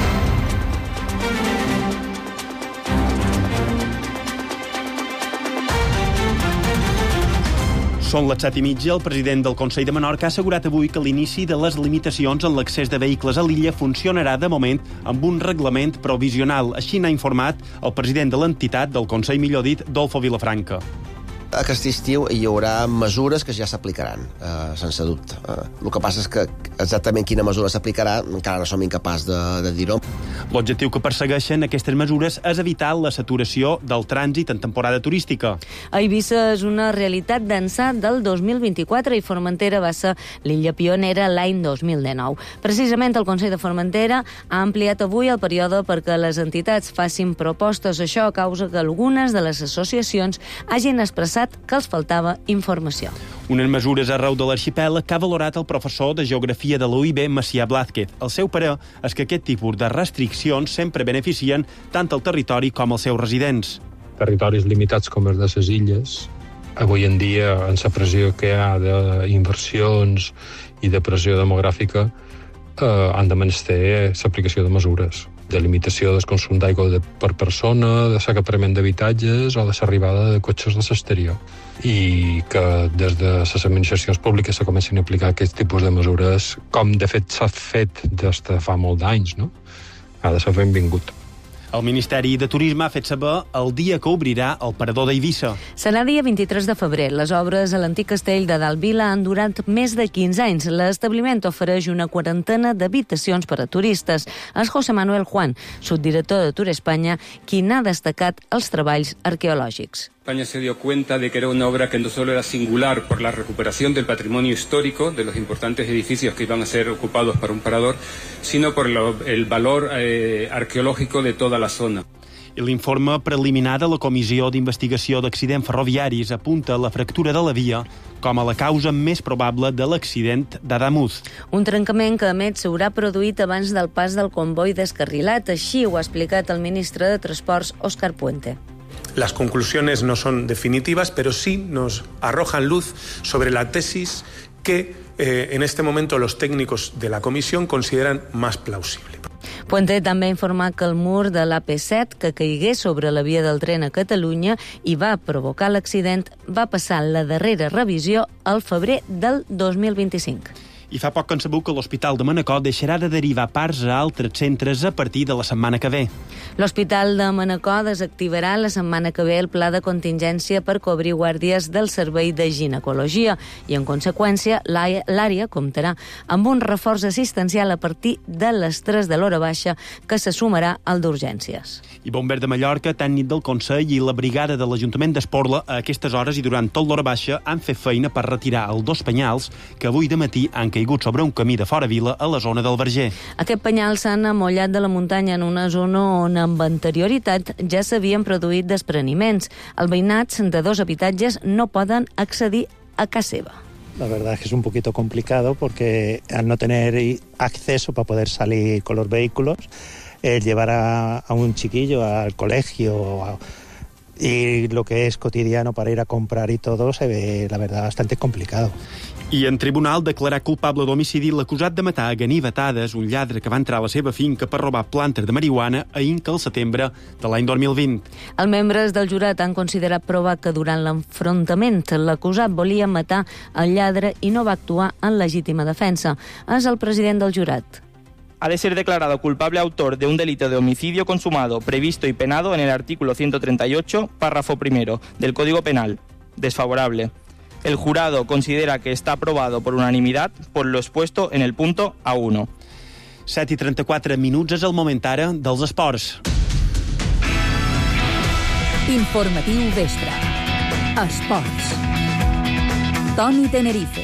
Són les set i mitja. El president del Consell de Menorca ha assegurat avui que l'inici de les limitacions en l'accés de vehicles a l'illa funcionarà de moment amb un reglament provisional. Així n'ha informat el president de l'entitat del Consell, millor dit, Dolfo Vilafranca. Aquest estiu hi haurà mesures que ja s'aplicaran, eh, sense dubte. Eh, el que passa és que exactament quina mesura s'aplicarà encara no som incapaç de, de dir-ho. L'objectiu que persegueixen aquestes mesures és evitar la saturació del trànsit en temporada turística. A Eivissa és una realitat d'ençà del dos mil vint-i-quatre i Formentera va ser l'illa pionera l'any dos mil dinou. Precisament el Consell de Formentera ha ampliat avui el període perquè les entitats facin propostes. Això a causa que algunes de les associacions hagin expressat que els faltava informació. Unes mesures arreu de l'arxipèlag que ha valorat el professor de Geografia de l'U I B, Macià Blázquez. El seu parer és que aquest tipus de restriccions sempre beneficien tant el territori com els seus residents. Territoris limitats com els de les illes, avui en dia, en la pressió que hi ha d'inversions i de pressió demogràfica, eh, han de menester l'aplicació de mesures de limitació del consum d'aigua de, per persona, de l'acaparament d'habitatges o de l'arribada de cotxes de l'exterior. I que des de les administracions públiques se comencin a aplicar aquest tipus de mesures, com de fet s'ha fet des de fa molt d'anys, no? Ha de ser benvingut. El Ministeri de Turisme ha fet saber el dia que obrirà el parador d'Eivissa. Serà dia vint-i-tres de febrer. Les obres a l'antic castell de Dalt Vila han durat més de quinze anys. L'establiment ofereix una quarantena d'habitacions per a turistes. És José Manuel Juan, subdirector de Tour España, qui n'ha destacat els treballs arqueològics. España se dio cuenta de que era una obra que no solo era singular por la recuperación del patrimonio histórico, de los importantes edificios que iban a ser ocupados para un parador, sino por lo, el valor eh, arqueológico de toda la zona. I l'informe preliminar de la Comissió d'Investigació d'Accidents Ferroviaris apunta la fractura de la via com a la causa més probable de l'accident d'Adamuz. Un trencament que, a més, s'haurà produït abans del pas del comboi descarrilat. Així ho ha explicat el ministre de Transports, Óscar Puente. Las conclusiones no son definitivas, pero sí nos arrojan luz sobre la tesis que eh, en este momento los técnicos de la comisión consideran más plausible. Puente també ha informat que el mur de l'A P set, que caigué sobre la via del tren a Catalunya i va provocar l'accident, va passar la darrera revisió al febrer del dos mil vint-i-cinc. I fa poc que han sabut que l'Hospital de Manacor deixarà de derivar parts a altres centres a partir de la setmana que ve. L'Hospital de Manacor desactivarà la setmana que ve el pla de contingència per cobrir guàrdies del servei de ginecologia i, en conseqüència, l'àrea comptarà amb un reforç assistencial a partir de les tres de l'hora baixa que se sumarà al d'urgències. I Bomber de Mallorca, tècnic del Consell i la brigada de l'Ajuntament d'Esporla a aquestes hores i durant tot l'hora baixa han fet feina per retirar els dos penyals que avui de matí han caigut sobre un camí de fora vila a la zona del Verger. Aquest penyal s'han amollat de la muntanya en una zona on amb anterioritat ja s'havien produït despreniments. Els veïnats de dos habitatges no poden accedir a casa seva. La verdad es que es un poquito complicado porque al no tener acceso para poder salir con los vehículos, eh, llevar a, a un chiquillo al colegio a, y lo que es cotidiano para ir a comprar y todo se ve, la verdad, bastante complicado. I en tribunal declarar culpable d'homicidi l'acusat de matar a Ganivetades, un lladre que va entrar a la seva finca per robar plantes de marihuana a Inca al setembre de l'any dos mil vint. Els membres del jurat han considerat prova que durant l'enfrontament l'acusat volia matar el lladre i no va actuar en legítima defensa. És el president del jurat. ha de ser declarado culpable autor de un delito de homicidio consumado previsto y penado en el artículo ciento treinta y ocho, párrafo primero, del Código Penal. Desfavorable. El jurado considera que está aprobado por unanimidad por lo expuesto en el punto A uno. set i trenta-quatre minuts és el moment ara dels esports. Informatiu Vespre. Esports. Toni Tenerife.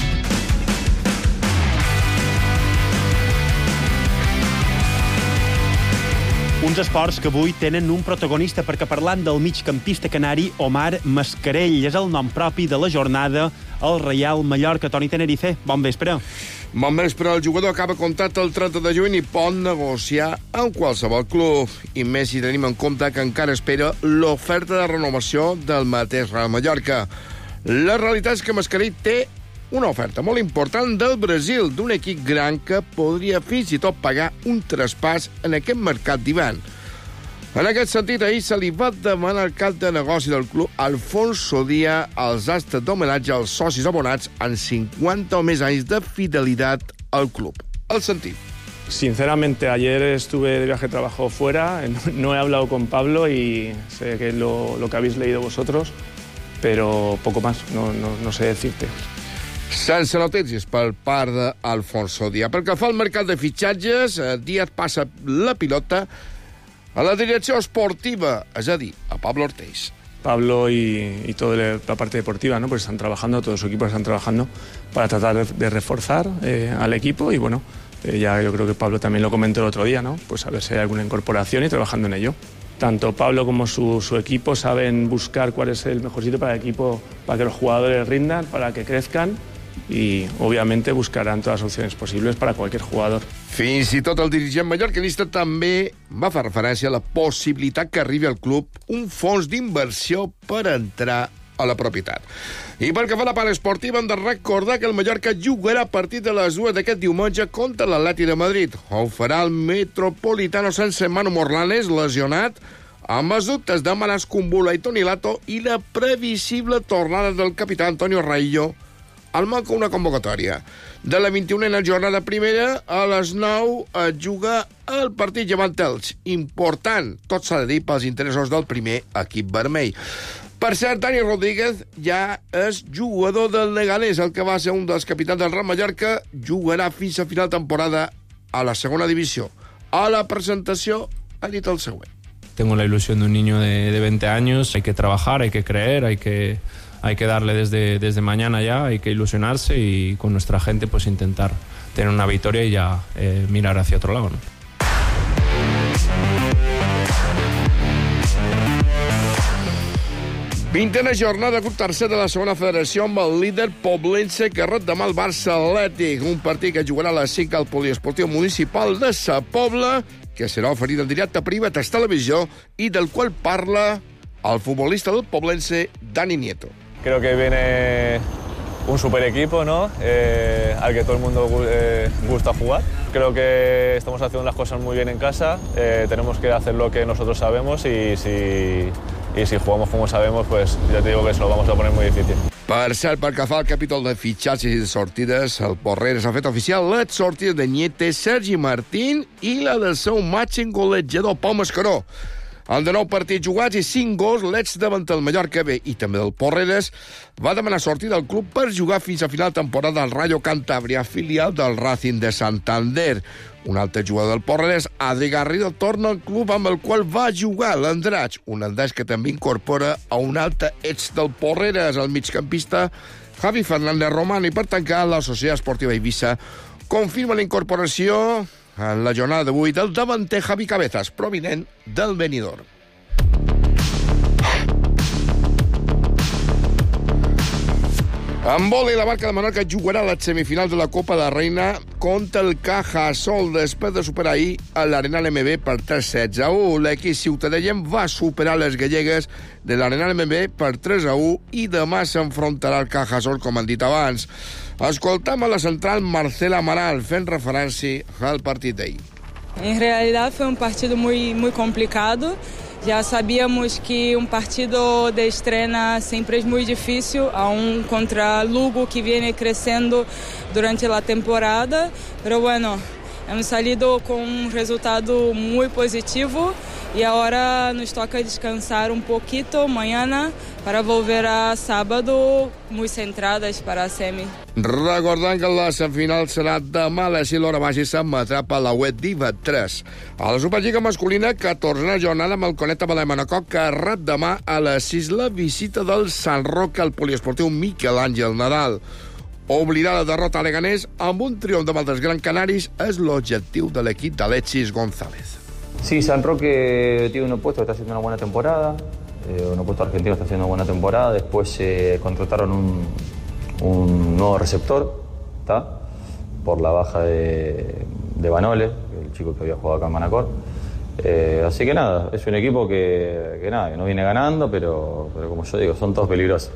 Uns esports que avui tenen un protagonista, perquè parlant del migcampista canari Omar Mascarell és el nom propi de la jornada al Reial Mallorca. Toni Tenerife, bon vespre. Bon vespre. El jugador acaba contracte el trenta de juny i pot negociar amb qualsevol club. I més si tenim en compte que encara espera l'oferta de renovació del mateix Real Mallorca. La realitat és que Mascarell té una oferta molt important del Brasil, d'un equip gran que podria fins i tot pagar un traspàs en aquest mercat d'hivern. En aquest sentit, ahir se li va demanar el cap de negoci del club, Alfonso Díaz, als actes d'homenatge als socis abonats en cincuenta o més anys de fidelitat al club. El sentit. Sinceramente, ayer estuve de viaje de trabajo fuera, no he hablado con Pablo y sé que es lo, lo que habéis leído vosotros, pero poco más, no, no, no sé decirte. Sense notícies per part d'Alfonso Díaz. Pel que fa al mercat de fitxatges, Díaz passa la pilota a la direcció esportiva, és a dir, a Pablo Ortiz. Pablo y, y toda la parte deportiva, ¿no? Pues están trabajando, todos los equipos están trabajando para tratar de, de reforzar eh, al equipo y bueno, eh, ya yo creo que Pablo también lo comentó el otro día, ¿no? Pues a ver si hay alguna incorporación y trabajando en ello. Tanto Pablo como su, su equipo saben buscar cuál es el mejor sitio para el equipo, para que los jugadores rindan, para que crezcan y obviamente buscarán todas las opciones posibles para cualquier jugador. Fins i tot el dirigent mallorquinista també va fer referència a la possibilitat que arribi al club un fons d'inversió per entrar a la propietat. I pel que fa a la part esportiva, hem de recordar que el Mallorca jugarà a partir de les dues d'aquest diumenge contra l'Atlètic de Madrid. Ho farà el Metropolitano sense Manu Morlanes, lesionat, amb els dubtes de Manas Kumbula i Toni Lato i la previsible tornada del capità Antonio Raillo al manca una convocatòria. De la vint-i-unena jornada primera, a les nou es juga el partit Llevant Elx. Important, tot s'ha de dir pels interessos del primer equip vermell. Per cert, Dani Rodríguez ja és jugador del Leganés, el que va ser un dels capitans del Real Mallorca, jugarà fins a final temporada a la segona divisió. A la presentació ha dit el següent. Tengo la ilusión de un niño de, de veinte años, hay que trabajar, hay que creer, hay que... Hay que darle desde, desde mañana ya, hay que ilusionarse y con nuestra gente pues intentar tener una victoria y ya eh, mirar hacia otro lado, ¿no? Vintena jornada, grup tercer de la segona federació amb el líder poblense que ret demà el Barça Atlètic, un partit que jugarà a les cinc al Poliesportiu Municipal de Sa Pobla, que serà oferit en directe per I V tres Televisió y del cual parla el futbolista del poblense Dani Nieto. Creo que viene un super equipo, ¿no? Eh, al que todo el mundo eh, gusta jugar. Creo que estamos haciendo las cosas muy bien en casa, eh, tenemos que hacer lo que nosotros sabemos y si, y si jugamos como sabemos, pues ya te digo que se lo vamos a poner muy difícil. Per cert, pel que fa al capítol de fitxatges i de sortides, el Porreres ha fet oficial les sortides de Niete, Sergi Martín i la del seu màxim golejador, Pau Mascaró. En de nou partits jugats i cinc gols, l'ex davant del Mallorca B i també del Porreres va demanar sortida del club per jugar fins a final temporada al Rayo Cantabria, filial del Racing de Santander. Un altre jugador del Porreres, Adri Garrido, torna al club amb el qual va jugar l'Andratx, un andès que també incorpora a un altre ex del Porreres, el migcampista Javi Fernández Romano, i per tancar la Societat Esportiva Eivissa confirma la incorporació en la jornada d'avui del davanter Javi Cabezas, provinent del Benidorm. En vòlei, la Barca de Menorca jugarà a la semifinal de la Copa de Reina contra el Cajasol després de superar ahir a l'Arenal M B per tres sets a u. L'equip ciutadella va superar les gallegues de l'Arenal M B per tres a u i demà s'enfrontarà al Cajasol, com han dit abans. Escoltam a la central Marcela Amaral fent referència al partit d'ahir. En realidad fue un partido muy, muy complicado. Ya sabíamos que un partido de estrena siempre es muy difícil, aún contra Lugo, que viene creciendo durante la temporada. Pero bueno, Hemos salido con un resultado muy positivo y ahora nos toca descansar un poquito mañana para volver a sábado muy centradas para a semi. Recordant que la semifinal serà demà a les sis l'hora màgica s'emetrà per la web d'Iva tres. A la Superliga masculina, catorzena jornada amb el Coneta Balai Manacor, que rep demà a les sis la visita del Sant Roc al poliesportiu Miquel Àngel Nadal. Oblidar la derrota a Leganés amb un triomf davant dels Gran Canaris és l'objectiu de l'equip d'Alexis González. Sí, San Roque tiene un opuesto que está haciendo una buena temporada, eh, un opuesto argentino está haciendo una buena temporada, después eh, contrataron un, un nuevo receptor, ¿tá? Por la baja de, de Banole, el chico que había jugado acá en Manacor. Eh, así que nada, es un equipo que, que, nada, que no viene ganando, pero, pero como yo digo, son todos peligrosos.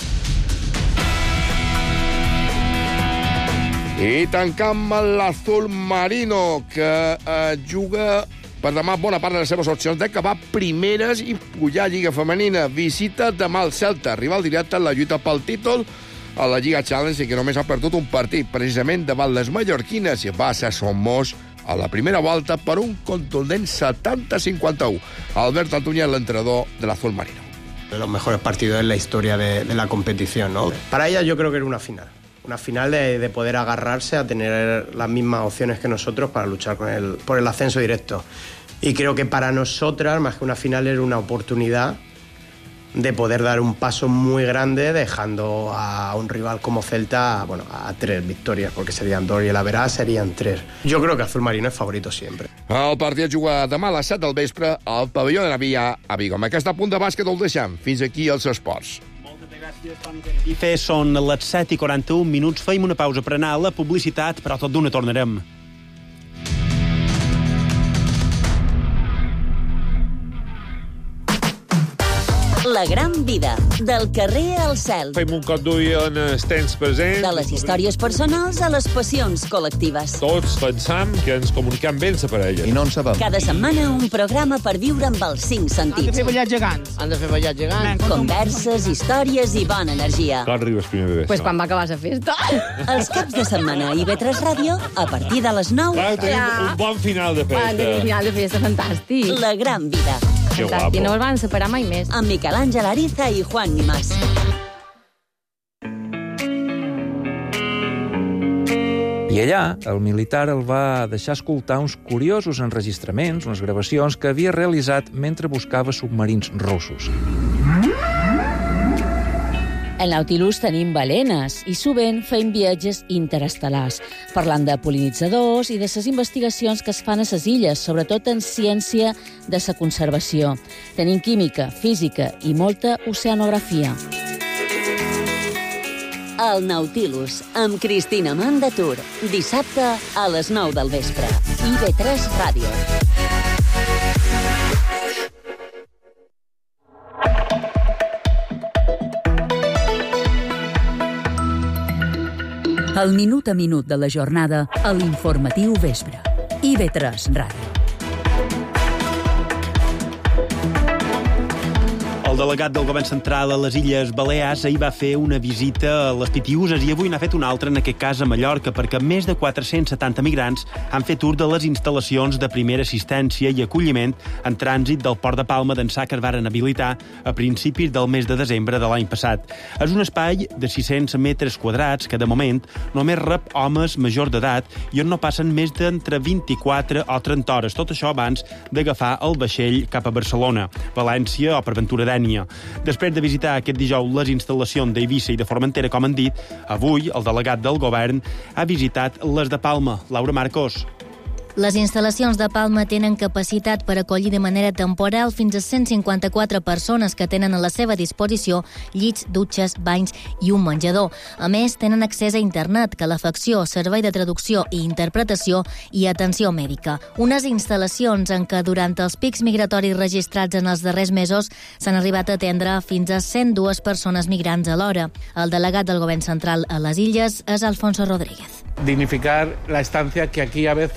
I tancam l'Azul Marino, que eh, juga per demà bona part de les seves opcions d'acabar primeres i pujar a Lliga Femenina. Visita demà el Celta, rival directe en la lluita pel títol a la Lliga Challenge, i que només ha perdut un partit, precisament davant les mallorquines, i va ser Somos a la primera volta per un contundent setanta a cinquanta-u. Albert Antuña, l'entrenador de l'Azul Marino. De los mejores partidos en la historia de, de la competición, ¿no? Para ella yo creo que era una final. Una final de, de poder agarrarse a tener las mismas opciones que nosotros para luchar con el, por el ascenso directo. Y creo que para nosotras, más que una final, era una oportunidad de poder dar un paso muy grande, dejando a un rival como Celta, bueno, a tres victorias, porque serían dos y el Averá serían tres. Yo creo que Azul Marino es favorito siempre. El partit juga demà a les set del vespre al pavelló de Navia a Vigo. Amb aquest punt de bàsquet el deixem. Fins aquí els esports. Fe, són les set i quaranta-un minuts. Feim una pausa per anar a la publicitat, però tot d'una tornarem. La gran vida, del carrer al cel. Fem un cop d'ull en els temps presents. De les històries personals a les passions col·lectives. Tots pensam que ens comuniquem bé amb la parella. I no en sabem. Cada setmana un programa per viure amb els cinc sentits. Han de fer ballar gegants. Han de fer ballar gegants. Converses, històries i bona energia. Quan arribes primer de Pues quan va acabar la festa. Els caps de setmana a I V tres Ràdio, a partir de les nou. Va, tenim ja. un bon final de festa. Va, tenim un final de festa fantàstic. La gran vida. Fantàstic, no els van separar mai més. Amb Miquel Àngel Ariza i Juan Nimás. I allà, el militar el va deixar escoltar uns curiosos enregistraments, unes gravacions que havia realitzat mentre buscava submarins russos. Al Nautilus tenim balenes i sovint fem viatges interestel·lars, parlant de pol·linitzadors i de les investigacions que es fan a les illes, sobretot en ciència de la conservació. Tenim química, física i molta oceanografia. El Nautilus, amb Cristina Mandatur, dissabte a les nou del vespre. I V tres Ràdio. El minut a minut de la jornada a l'informatiu vespre. I V tres Ràdio. El delegat del govern central a les Illes Balears ahir va fer una visita a les Pitiüses i avui n'ha fet una altra, en aquest cas a Mallorca, perquè més de quatre-cents setanta migrants han fet ús de les instal·lacions de primera assistència i acolliment en trànsit del Port de Palma d'Ençà que es varen habilitar a principis del mes de desembre de l'any passat. És un espai de sis-cents metres quadrats que, de moment, només rep homes majors d'edat i on no passen més d'entre vint-i-quatre o trenta hores. Tot això abans d'agafar el vaixell cap a Barcelona, València o per Ventura d'Ènia. Després de visitar aquest dijous les instal·lacions d'Eivissa i de Formentera, com han dit, avui el delegat del govern ha visitat les de Palma. Laura Marcos. Les instal·lacions de Palma tenen capacitat per acollir de manera temporal fins a cent cinquanta-quatre persones que tenen a la seva disposició llits, dutxes, banys i un menjador. A més, tenen accés a internet, calefacció, servei de traducció i interpretació i atenció mèdica. Unes instal·lacions en què durant els pics migratoris registrats en els darrers mesos s'han arribat a atendre fins a cent dues persones migrants alhora. El delegat del govern central a les Illes és Alfonso Rodríguez. Dignificar la estancia que aquí a veces tenían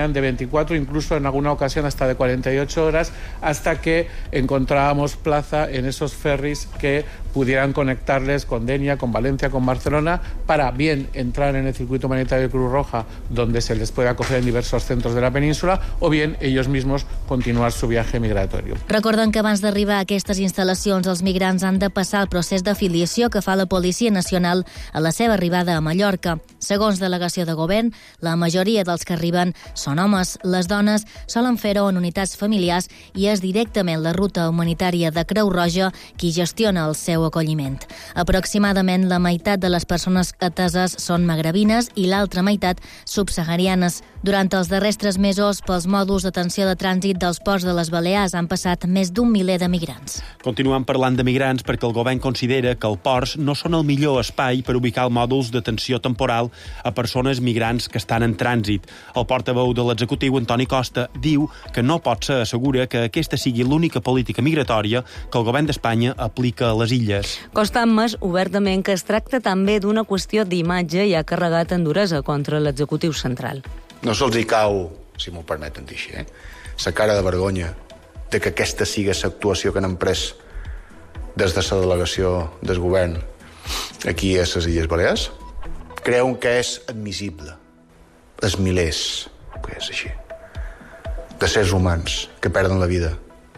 eran de veinticuatro, incluso en alguna ocasión hasta de cuarenta y ocho horas, hasta que encontrábamos plaza en esos ferries que pudieran conectarles con Denia, con Valencia, con Barcelona, para bien entrar en el circuito humanitario de Cruz Roja, donde se les puede acoger en diversos centros de la península, o bien ellos mismos continuar su viaje migratorio. Recorden que abans d'arribar a aquestes instal·lacions els migrants han de passar el procés d'afiliació que fa la Policia Nacional a la seva arribada a Mallorca. Segons delegació de govern, la majoria dels que arriben són homes. Les dones solen fer-ho en unitats familiars i és directament la ruta humanitària de Creu Roja qui gestiona el seu acolliment. Aproximadament la meitat de les persones ateses són magrebines i l'altra meitat subsaharianes. Durant els darrers tres mesos, pels mòduls d'atenció de trànsit dels ports de les Balears han passat més d'un miler de migrants. Continuem parlant de migrants perquè el govern considera que els ports no són el millor espai per ubicar mòduls d'atenció temporal a persones migrants que estan en trànsit. El portaveu de l'executiu, Antoni Costa, diu que no pot ser assegura que aquesta sigui l'única política migratòria que el govern d'Espanya aplica a les illes. Costa ha admès obertament que es tracta també d'una qüestió d'imatge i ha carregat en duresa contra l'executiu central. No se'ls hi cau, si m'ho permeten dir així, eh? la cara de vergonya de que aquesta sigui l'actuació que n'han pres des de la delegació del govern aquí a les Illes Balears. Creuen que és admissible els milers, que és així, de sers humans que perden la vida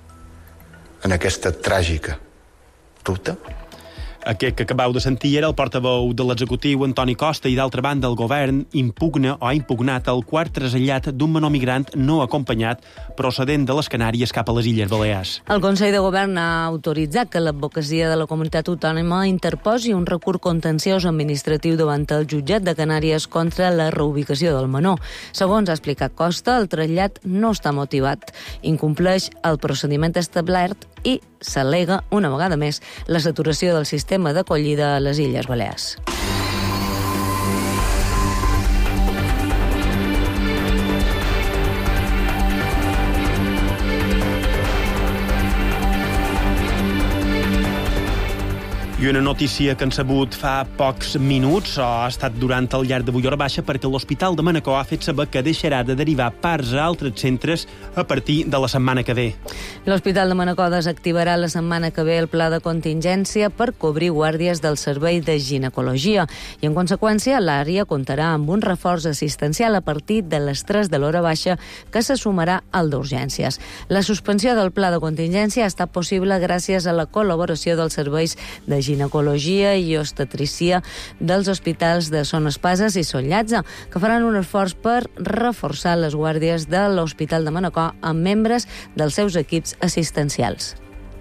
en aquesta tràgica ruta? Aquest que acabeu de sentir era el portaveu de l'executiu, Antoni Costa, i d'altra banda el govern impugna o ha impugnat el quart trasllat d'un menor migrant no acompanyat procedent de les Canàries cap a les Illes Balears. El Consell de Govern ha autoritzat que l'advocacia de la comunitat autònoma interposi un recurs contenciós administratiu davant el jutjat de Canàries contra la reubicació del menor. Segons ha explicat Costa, el trasllat no està motivat, incompleix el procediment establert i s'al·lega, una vegada més, la saturació del sistema d'acollida a les Illes Balears. I una notícia que han sabut fa pocs minuts, o ha estat durant el llarg d'avui hora baixa, perquè l'Hospital de Manacor ha fet saber que deixarà de derivar parts a altres centres a partir de la setmana que ve. L'Hospital de Manacor desactivarà la setmana que ve el pla de contingència per cobrir guàrdies del servei de ginecologia i, en conseqüència, l'àrea comptarà amb un reforç assistencial a partir de les tres de l'hora baixa que se sumarà al d'urgències. La suspensió del pla de contingència ha estat possible gràcies a la col·laboració dels serveis de ginecologia i obstetrícia dels hospitals de Son Espases i Son Llatze, que faran un esforç per reforçar les guàrdies de l'Hospital de Manacor amb membres dels seus equips assistencials.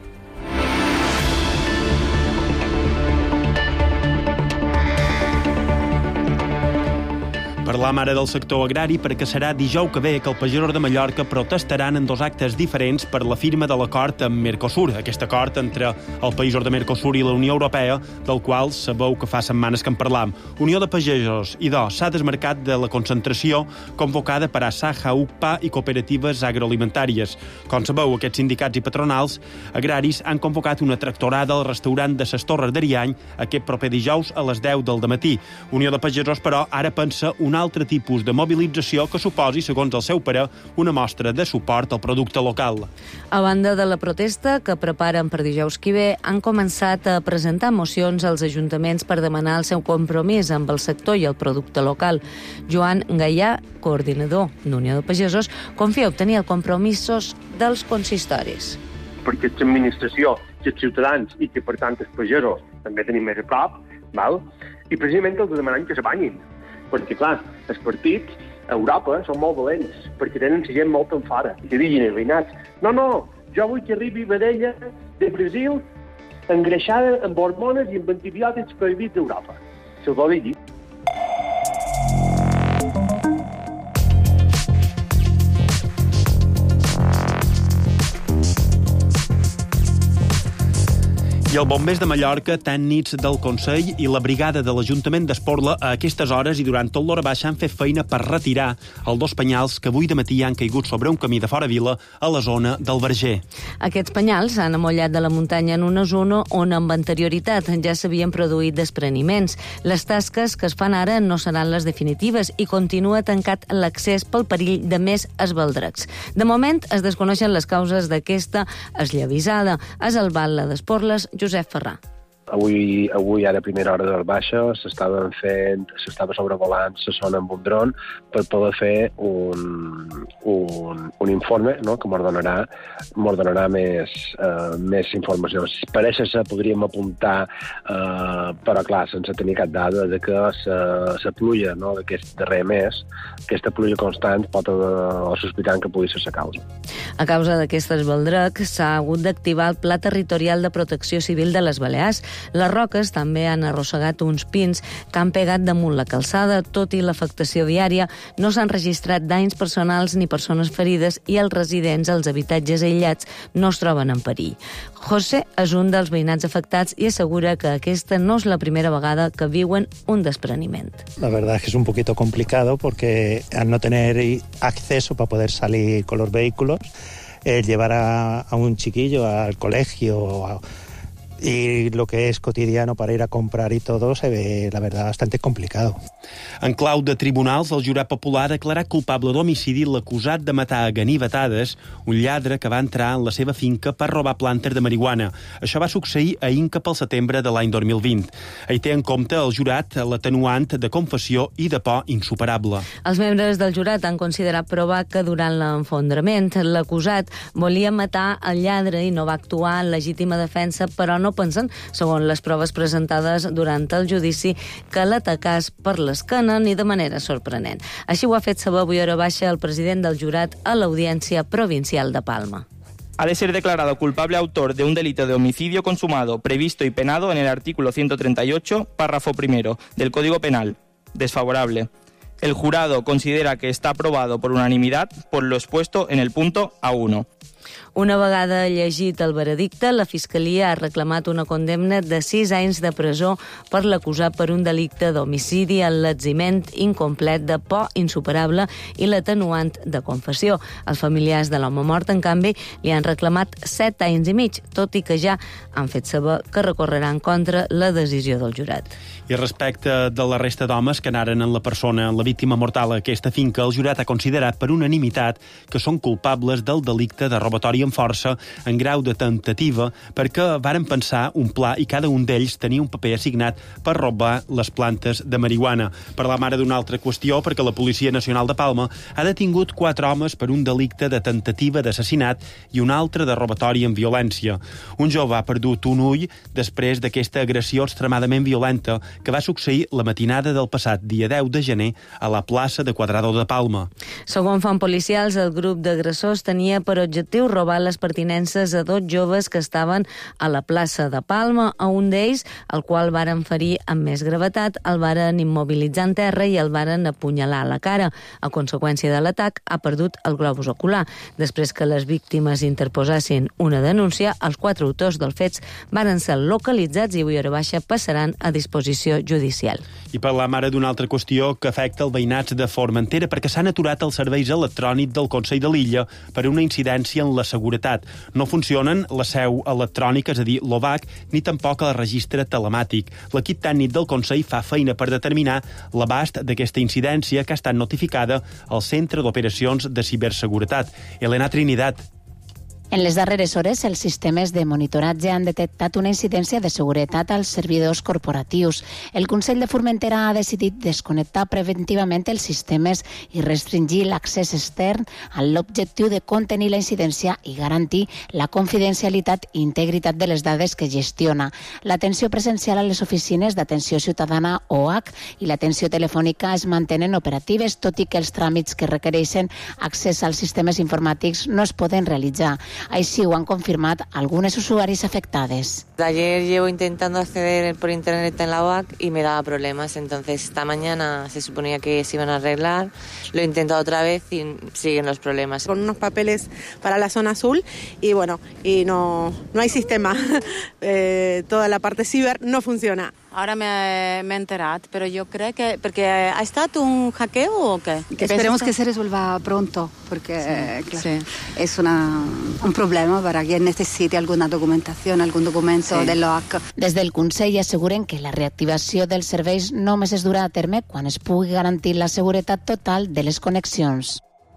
Parlam ara del sector agrari perquè serà dijous que ve que el Pagerors de Mallorca protestaran en dos actes diferents per la firma de l'acord amb Mercosur, aquest acord entre el Països de Mercosur i la Unió Europea, del qual sabeu que fa setmanes que en parlam. Unió de Pagesos i do s'ha desmarcat de la concentració convocada per Asaja, U C P A i cooperatives agroalimentàries. Com sabeu, aquests sindicats i patronals agraris han convocat una tractorada al restaurant de ses Torres d'Ariany aquest proper dijous a les deu del dematí. Unió de Pagesos, però, ara pensa un altre tipus de mobilització que suposi, segons el seu parer, una mostra de suport al producte local. A banda de la protesta que preparen per dijous que ve, han començat a presentar mocions als ajuntaments per demanar el seu compromís amb el sector i el producte local. Joan Gaià, coordinador d'Unió de Pagesos, confia obtenir els compromisos dels consistoris. Perquè l'administració, els ciutadans i que, per tant, els pagesos també tenim més a prop, val? I precisament els demanem que s'apanyin. Perquè, clar, els partits a Europa són molt valents, perquè tenen la gent molt en fora. I que diguin els veïnats, no, no, jo vull que arribi vedella de Brasil engreixada amb hormones i amb antibiòtics prohibits d'Europa. Se'ls ho digui. I el Bombers de Mallorca, tècnics del Consell i la brigada de l'Ajuntament d'Esporla a aquestes hores i durant tot l'hora baixa han fet feina per retirar els dos penyals que avui de matí han caigut sobre un camí de fora vila a la zona del Verger. Aquests penyals s'han amollat de la muntanya en una zona on amb anterioritat ja s'havien produït despreniments. Les tasques que es fan ara no seran les definitives i continua tancat l'accés pel perill de més esbaldrecs. De moment es desconeixen les causes d'aquesta esllavissada. És el Batlle d'Esporles, Josep Ferrà. Avui, avui a la primera hora del baixa s'estaven fent, s'estava sobrevolant la zona amb un dron per poder fer un, un, un informe, no?, que m'ordenarà m'ordenarà més, eh, més informació. Per això se podríem apuntar, eh, però clar, sense tenir cap dada, de que la pluja, no?, d'aquest darrer mes, aquesta pluja constant pot eh, sospitar que pugui ser la causa. A causa d'aquest esbaldrec s'ha hagut d'activar el Pla Territorial de Protecció Civil de les Balears. Les roques també han arrossegat uns pins que han pegat damunt la calçada. Tot i l'afectació viària, no s'han registrat danys personals ni persones ferides i els residents als habitatges aïllats no es troben en perill. José és un dels veïnats afectats i assegura que aquesta no és la primera vegada que viuen un despreniment. La verdad es que es un poquito complicado porque al no tener acceso para poder salir con los vehículos, eh, llevar a, a un chiquillo al colegio a, y lo que es cotidiano para ir a comprar y todo se ve, la verdad, bastante complicado. En clau de tribunals, el jurat popular ha declarat culpable d'homicidi l'acusat de matar a ganivetades un lladre que va entrar en la seva finca per robar plantes de marihuana. Això va succeir a Inca pel setembre de l'any dos mil vint. Hi té en compte el jurat l'atenuant de confessió i de por insuperable. Els membres del jurat han considerat provar que durant l'enfondrament l'acusat volia matar el lladre i no va actuar en legítima defensa, però no pensen, segons les proves presentades durant el judici, que l'atacàs per l'esquena ni de manera sorprenent. Així ho ha fet saber avui hora baixa el president del jurat a l'Audiència Provincial de Palma. Ha de ser declarado culpable autor de un delito de homicidio consumado, previsto y penado en el artículo ciento treinta y ocho, párrafo primero, del Código Penal. Desfavorable. El jurado considera que está aprobado por unanimidad por lo expuesto en el punto A uno. Una vegada llegit el veredicte, la Fiscalia ha reclamat una condemna de sis anys de presó per l'acusat per un delicte d'homicidi, enlatziment incomplet de por insuperable i l'atenuant de confessió. Els familiars de l'home mort, en canvi, li han reclamat set anys i mig, tot i que ja han fet saber que recorreran contra la decisió del jurat. I respecte de la resta d'homes que anaren en la persona, en la víctima mortal a aquesta finca, el jurat ha considerat per unanimitat que són culpables del delicte de robatori amb força en grau de tentativa perquè varen pensar un pla i cada un d'ells tenia un paper assignat per robar les plantes de marihuana. Parlam ara d'una altra qüestió perquè la Policia Nacional de Palma ha detingut quatre homes per un delicte de tentativa d'assassinat i un altre de robatori amb violència. Un jove ha perdut un ull després d'aquesta agressió extremadament violenta que va succeir la matinada del passat dia deu de gener a la plaça de Quadrado de Palma. Segons fan policials, el grup d'agressors tenia per objectiu robar les pertinences a dos joves que estaven a la plaça de Palma. A un d'ells, el qual varen ferir amb més gravetat, el varen immobilitzar en terra i el varen apunyalar a la cara. A conseqüència de l'atac, ha perdut el globus ocular. Després que les víctimes interposassin una denúncia, els quatre autors dels fets varen ser localitzats i avui hora baixa passaran a disposició judicial. I parlam ara d'una altra qüestió que afecta el veïnats de Formentera perquè s'han aturat els serveis electrònics del Consell de l'Illa per una incidència en la seguretat. No funcionen la seu electrònica, és a dir, l'O V A C, ni tampoc el registre telemàtic. L'equip tècnic del Consell fa feina per determinar l'abast d'aquesta incidència que ha estat notificada al Centre d'Operacions de Ciberseguretat. Elena Trinidad. En les darreres hores, els sistemes de monitoratge han detectat una incidència de seguretat als servidors corporatius. El Consell de Formentera ha decidit desconnectar preventivament els sistemes i restringir l'accés extern amb l'objectiu de contenir la incidència i garantir la confidencialitat i integritat de les dades que gestiona. L'atenció presencial a les oficines d'atenció ciutadana O H i l'atenció telefònica es mantenen operatives, tot i que els tràmits que requereixen accés als sistemes informàtics no es poden realitzar. Així ho han confirmat algunes usuaris afectades. Ayer llevo intentando acceder por internet en la O A C y me daba problemas, entonces esta mañana se suponía que se iban a arreglar, lo he intentado otra vez y siguen los problemas. Con unos papeles para la zona azul y bueno, y no, no hay sistema, eh, toda la parte ciber no funciona. Ara m'he enterat, però jo crec que... Perquè ha estat un hackeo o què? Esperemos que se resuelva pronto, porque sí, claro, sí. es una, un problema para quien necesite alguna documentación, algún documento sí. de l'O A C. Des del Consell asseguren que la reactivació dels serveis només es durà a terme quan es pugui garantir la seguretat total de les connexions.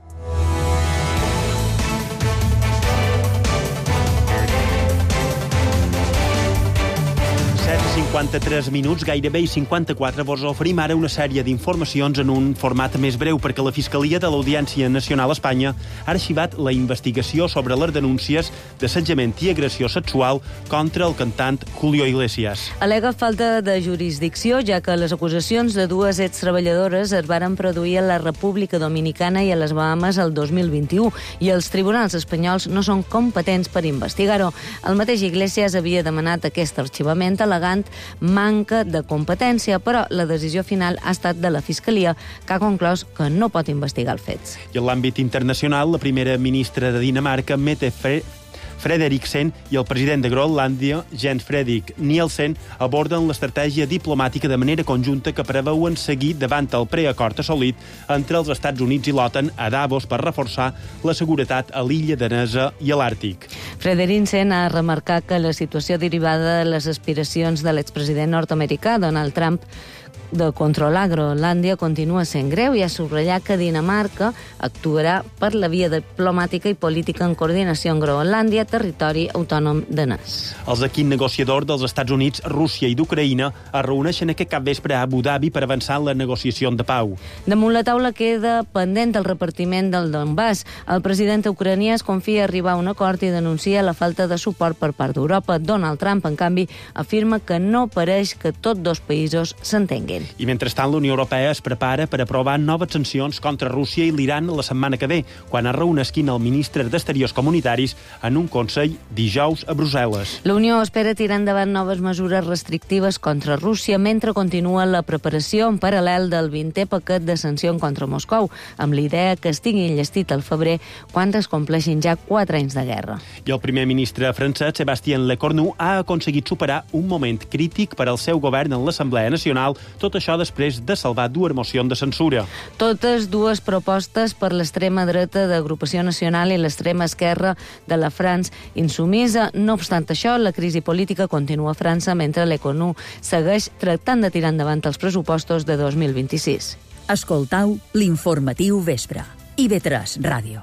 cinquanta-tres minuts, gairebé i cinquanta-quatre, vos oferim ara una sèrie d'informacions en un format més breu, perquè la Fiscalia de l'Audiència Nacional a Espanya ha arxivat la investigació sobre les denúncies d'assetjament i agressió sexual contra el cantant Julio Iglesias. Al·lega falta de jurisdicció, ja que les acusacions de dues extreballadores es varen produir a la República Dominicana i a les Bahamas el dos mil vint-i-u, i els tribunals espanyols no són competents per investigar-ho. El mateix Iglesias havia demanat aquest arxivament al·legant manca de competència, però la decisió final ha estat de la Fiscalia, que ha conclòs que no pot investigar els fets. I en l'àmbit internacional, la primera ministra de Dinamarca, Mette Frederiksen, i el president de Groenlàndia, Jens Frederik Nielsen, aborden l'estratègia diplomàtica de manera conjunta que preveuen seguir davant el preacord assolit entre els Estats Units i l'OTAN a Davos per reforçar la seguretat a l'illa danesa i a l'Àrtic. Frederiksen ha remarcat que la situació derivada de les aspiracions de l'expresident nord-americà, Donald Trump, de controlar Groenlàndia continua sent greu i ha subratllat que Dinamarca actuarà per la via diplomàtica i política en coordinació amb Groenlàndia, territori autònom danès. Els equips negociadors dels Estats Units, Rússia i d'Ucraïna es reuneixen aquest cap vespre a Abu Dhabi per avançar en la negociació de pau. Damunt la taula queda pendent el repartiment del Donbass. El president ucranià es confia arribar a un acord i denuncia la falta de suport per part d'Europa. Donald Trump, en canvi, afirma que no pareix que tots dos països s'entenguin. I mentrestant, la Unió Europea es prepara per aprovar noves sancions contra Rússia i l'Iran la setmana que ve, quan es reuneixin els ministres d'Exteriors comunitaris en un Consell dijous a Brussel·les. La Unió espera tirar endavant noves mesures restrictives contra Rússia mentre continua la preparació en paral·lel del vintè paquet de sancions contra Moscou, amb l'idea que estigui enllestit al febrer quan es compleixin ja quatre anys de guerra. I el primer ministre francès, Sébastien Lecornu, ha aconseguit superar un moment crític per al seu govern en l'Assemblea Nacional, tot això després de salvar dues mocions de censura. Totes dues propostes per l'extrema dreta d'Agrupació Nacional i l'extrema esquerra de la France Insumisa. No obstant això, la crisi política continua a França mentre l'Econu segueix tractant de tirar endavant els pressupostos de dos mil vint-i-sis. Escoltau l'informatiu vespre. I ve tres Ràdio.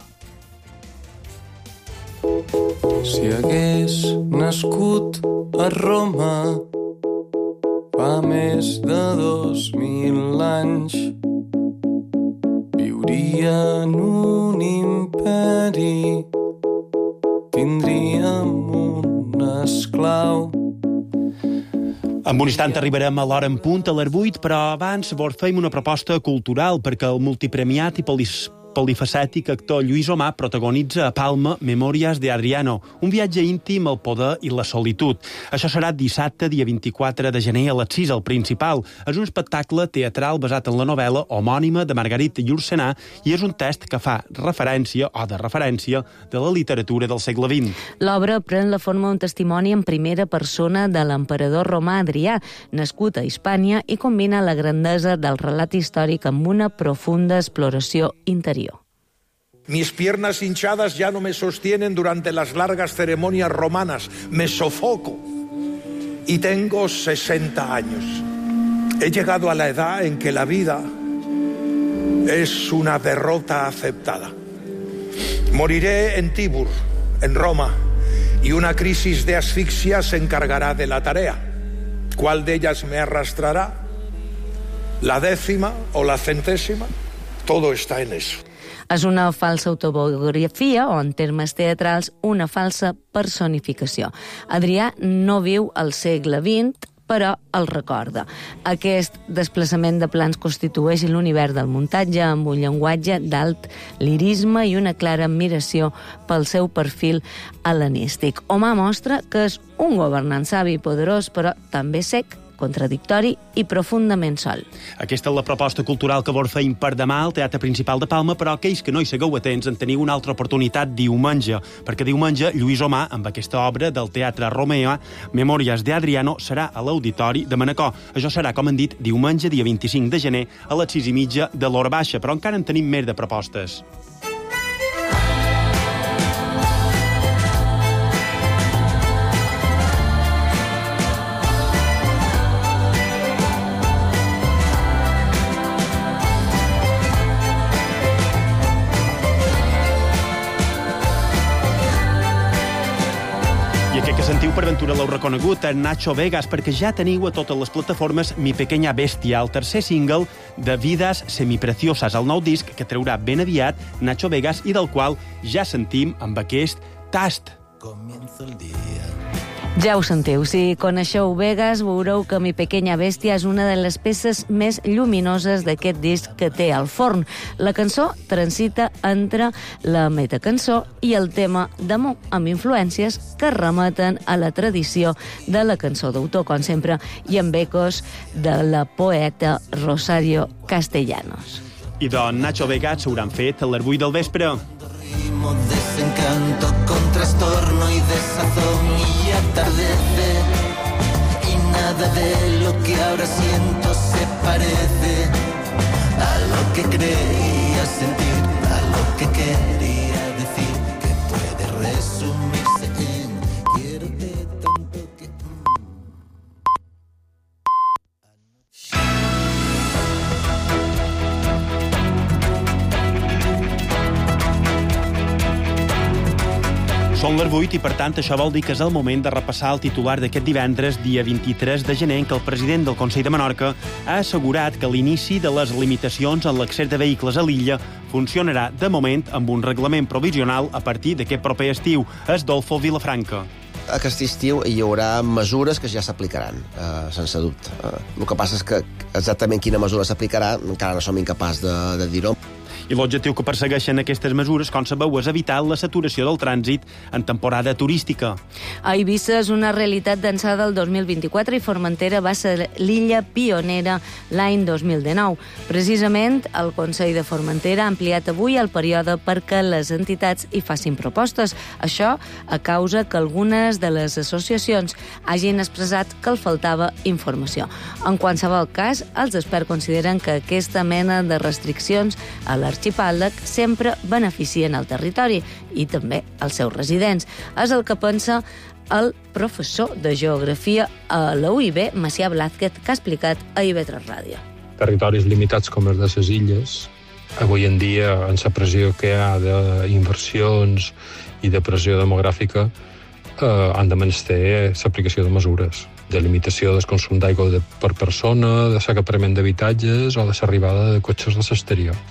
Si hagués nascut a Roma fa més de dos mil anys, viuria en un imperi, tindríem un esclau. En un instant arribarem a l'hora en punt, a les vuit, però abans vos fem una proposta cultural perquè el multipremiat i polis polifacètic actor Lluís Omar protagonitza a Palma Memòries de Adriano, un viatge íntim al poder i la solitud. Això serà dissabte, dia vint-i-quatre de gener, a les sis, al Principal. És un espectacle teatral basat en la novel·la homònima de Margarita Yourcenar i és un text que fa referència, o de referència, de la literatura del segle vint. L'obra pren la forma d'un testimoni en primera persona de l'emperador romà Adrià, nascut a Hispània, i combina la grandesa del relat històric amb una profunda exploració interior. Mis piernas hinchadas ya no me sostienen durante las largas ceremonias romanas. Me sofoco. Y tengo sesenta años. He llegado a la edad en que la vida es una derrota aceptada. Moriré en Tibur, en Roma, y una crisis de asfixia se encargará de la tarea. ¿Cuál de ellas me arrastrará? ¿La décima o la centésima? Todo está en eso. És una falsa autobiografia, o en termes teatrals, una falsa personificació. Adrià no viu al segle vint, però el recorda. Aquest desplaçament de plans constitueix l'univers del muntatge amb un llenguatge d'alt lirisme i una clara admiració pel seu perfil hel·lenístic. Omar mostra que és un governant savi i poderós, però també sec, contradictori i profundament sol. Aquesta és la proposta cultural que vol fer per demà al Teatre Principal de Palma, però aquells que no hi segueu atents en teniu una altra oportunitat diumenge, perquè diumenge Lluís Omar, amb aquesta obra del Teatre Romea, Memòries de Adriano, serà a l'Auditori de Manacor. Això serà, com han dit, diumenge, dia vint-i-cinc de gener, a les sis i mitja de l'hora baixa, però encara en tenim més de propostes. Sentiu per ventura l'heu reconegut a Nacho Vegas, perquè ja teniu a totes les plataformes Mi Pequeña Bestia, el tercer single de Vidas Semipreciosas, el nou disc que traurà ben aviat Nacho Vegas i del qual ja sentim amb aquest tast. Comienzo el día. Ja ho sentiu, si coneixeu Vegas veureu que Mi Pequeña Bestia és una de les peces més lluminoses d'aquest disc que té al forn. La cançó transita entre la metacançó i el tema d'amor, amb influències que remeten a la tradició de la cançó d'autor, com sempre, i amb ecos de la poeta Rosario Castellanos. I doncs Nacho Vegas s'hauran fet a les vuit del vespre. Desencanto con trastorno y desazón y atardece y nada de lo que ahora siento se parece a lo que creía sentir, a lo que quería decir, que puede resumirse en quiérote tanto que... Són les vuit i, per tant, això vol dir que és el moment de repassar el titular d'aquest divendres, dia vint-i-tres de gener, en què el president del Consell de Menorca ha assegurat que l'inici de les limitacions en l'accés de vehicles a l'illa funcionarà, de moment, amb un reglament provisional a partir d'aquest proper estiu. És Dolfo Vilafranca. Aquest estiu hi haurà mesures que ja s'aplicaran, eh, sense dubte. Eh, el que passa és que exactament quina mesura s'aplicarà encara no som incapaç de, de dir-ho. I l'objectiu que persegueixen aquestes mesures, com sabeu, és evitar la saturació del trànsit en temporada turística. A Eivissa és una realitat d'ençà del dos mil vint-i-quatre i Formentera va ser l'illa pionera l'any dos mil dinou. Precisament, el Consell de Formentera ha ampliat avui el període perquè les entitats hi facin propostes. Això a causa que algunes de les associacions hagin expressat que els faltava informació. En qualsevol cas, els experts consideren que aquesta mena de restriccions a l'arxipèlag sempre beneficien el territori i també els seus residents. És el que pensa el professor de Geografia a la U I B, Macià Blázquez, que ha explicat a I V tres Ràdio. Territoris limitats com els de les illes, avui en dia, amb la pressió que hi ha d'inversions i de pressió demogràfica, eh, han de menester l'aplicació de mesures de limitació del consum d'aigua per persona, de l'acaparament d'habitatges o de l'arribada de cotxes de l'exterior.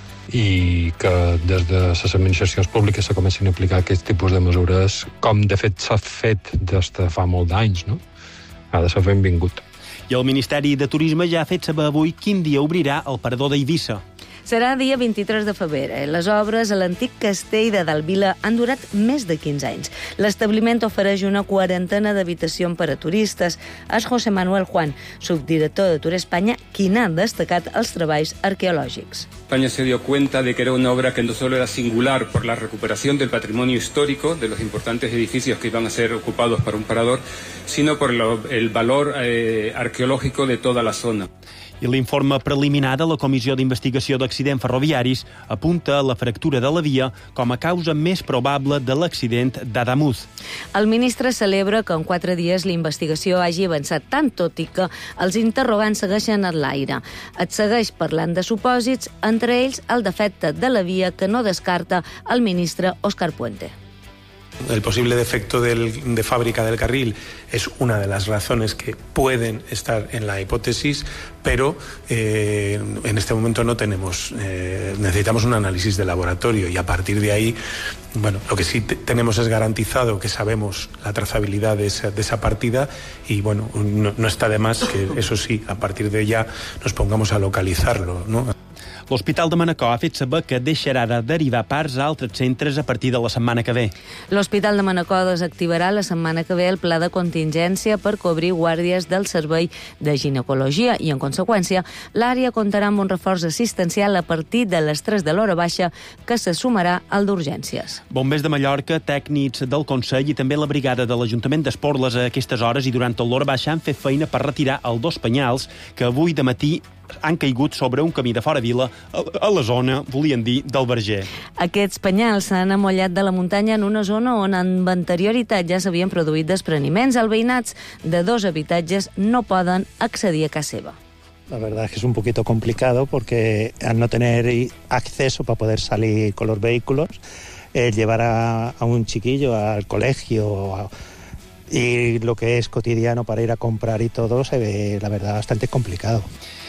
I que des de les administracions públiques se comencin a aplicar aquest tipus de mesures, com de fet s'ha fet des de fa molt d'anys, no? Ha de ser benvingut. I el Ministeri de Turisme ja ha fet saber avui quin dia obrirà el parador d'Eivissa. Serà dia vint-i-tres de febrer. Les obres a l'antic castell de Dalvila han durat més de quinze anys. L'establiment ofereix una quarantena d'habitacions per a turistes. És José Manuel Juan, subdirector de Tour España, qui n'ha destacat els treballs arqueològics. España se dio cuenta de que era una obra que no solo era singular por la recuperación del patrimonio histórico, de los importantes edificios que iban a ser ocupados para un parador, sino por lo, el valor eh, arqueológico de toda la zona. I l'informe preliminar de la Comissió d'Investigació d'Accidents Ferroviaris apunta a la fractura de la via com a causa més probable de l'accident d'Adamuz. El ministre celebra que en quatre dies la investigació hagi avançat tant, tot i que els interrogants segueixen en l'aire. Et segueix parlant de supòsits, entre ells el defecte de la via que no descarta el ministre Òscar Puente. El posible defecto del, de fábrica del carril es una de las razones que pueden estar en la hipótesis, pero eh, en este momento no tenemos, eh, necesitamos un análisis de laboratorio y a partir de ahí, bueno, lo que sí te, tenemos es garantizado que sabemos la trazabilidad de esa, de esa partida y bueno, no, no está de más que eso sí, a partir de ya nos pongamos a localizarlo, ¿no? L'Hospital de Manacor ha fet saber que deixarà de derivar parts a altres centres a partir de la setmana que ve. L'Hospital de Manacor desactivarà la setmana que ve el pla de contingència per cobrir guàrdies del servei de ginecologia i, en conseqüència, l'àrea comptarà amb un reforç assistencial a partir de les tres de l'hora baixa que se sumarà al d'urgències. Bombers de Mallorca, tècnics del Consell i també la brigada de l'Ajuntament d'Esporles a aquestes hores i durant tot l'hora baixa han fet feina per retirar els dos penyals que avui de matí han caigut sobre un camí de fora vila a la zona, volien dir, del Verger. Aquests penyals s'han amollat de la muntanya en una zona on amb anterioritat ja s'havien produït despreniments. Els veïnats de dos habitatges no poden accedir a casa seva. La verdad es que es un poquito complicado porque al no tener acceso para poder salir con los vehículos, eh, llevar a, a un chiquillo al colegio a, y lo que es cotidiano para ir a comprar y todo se ve, la verdad, bastante complicado.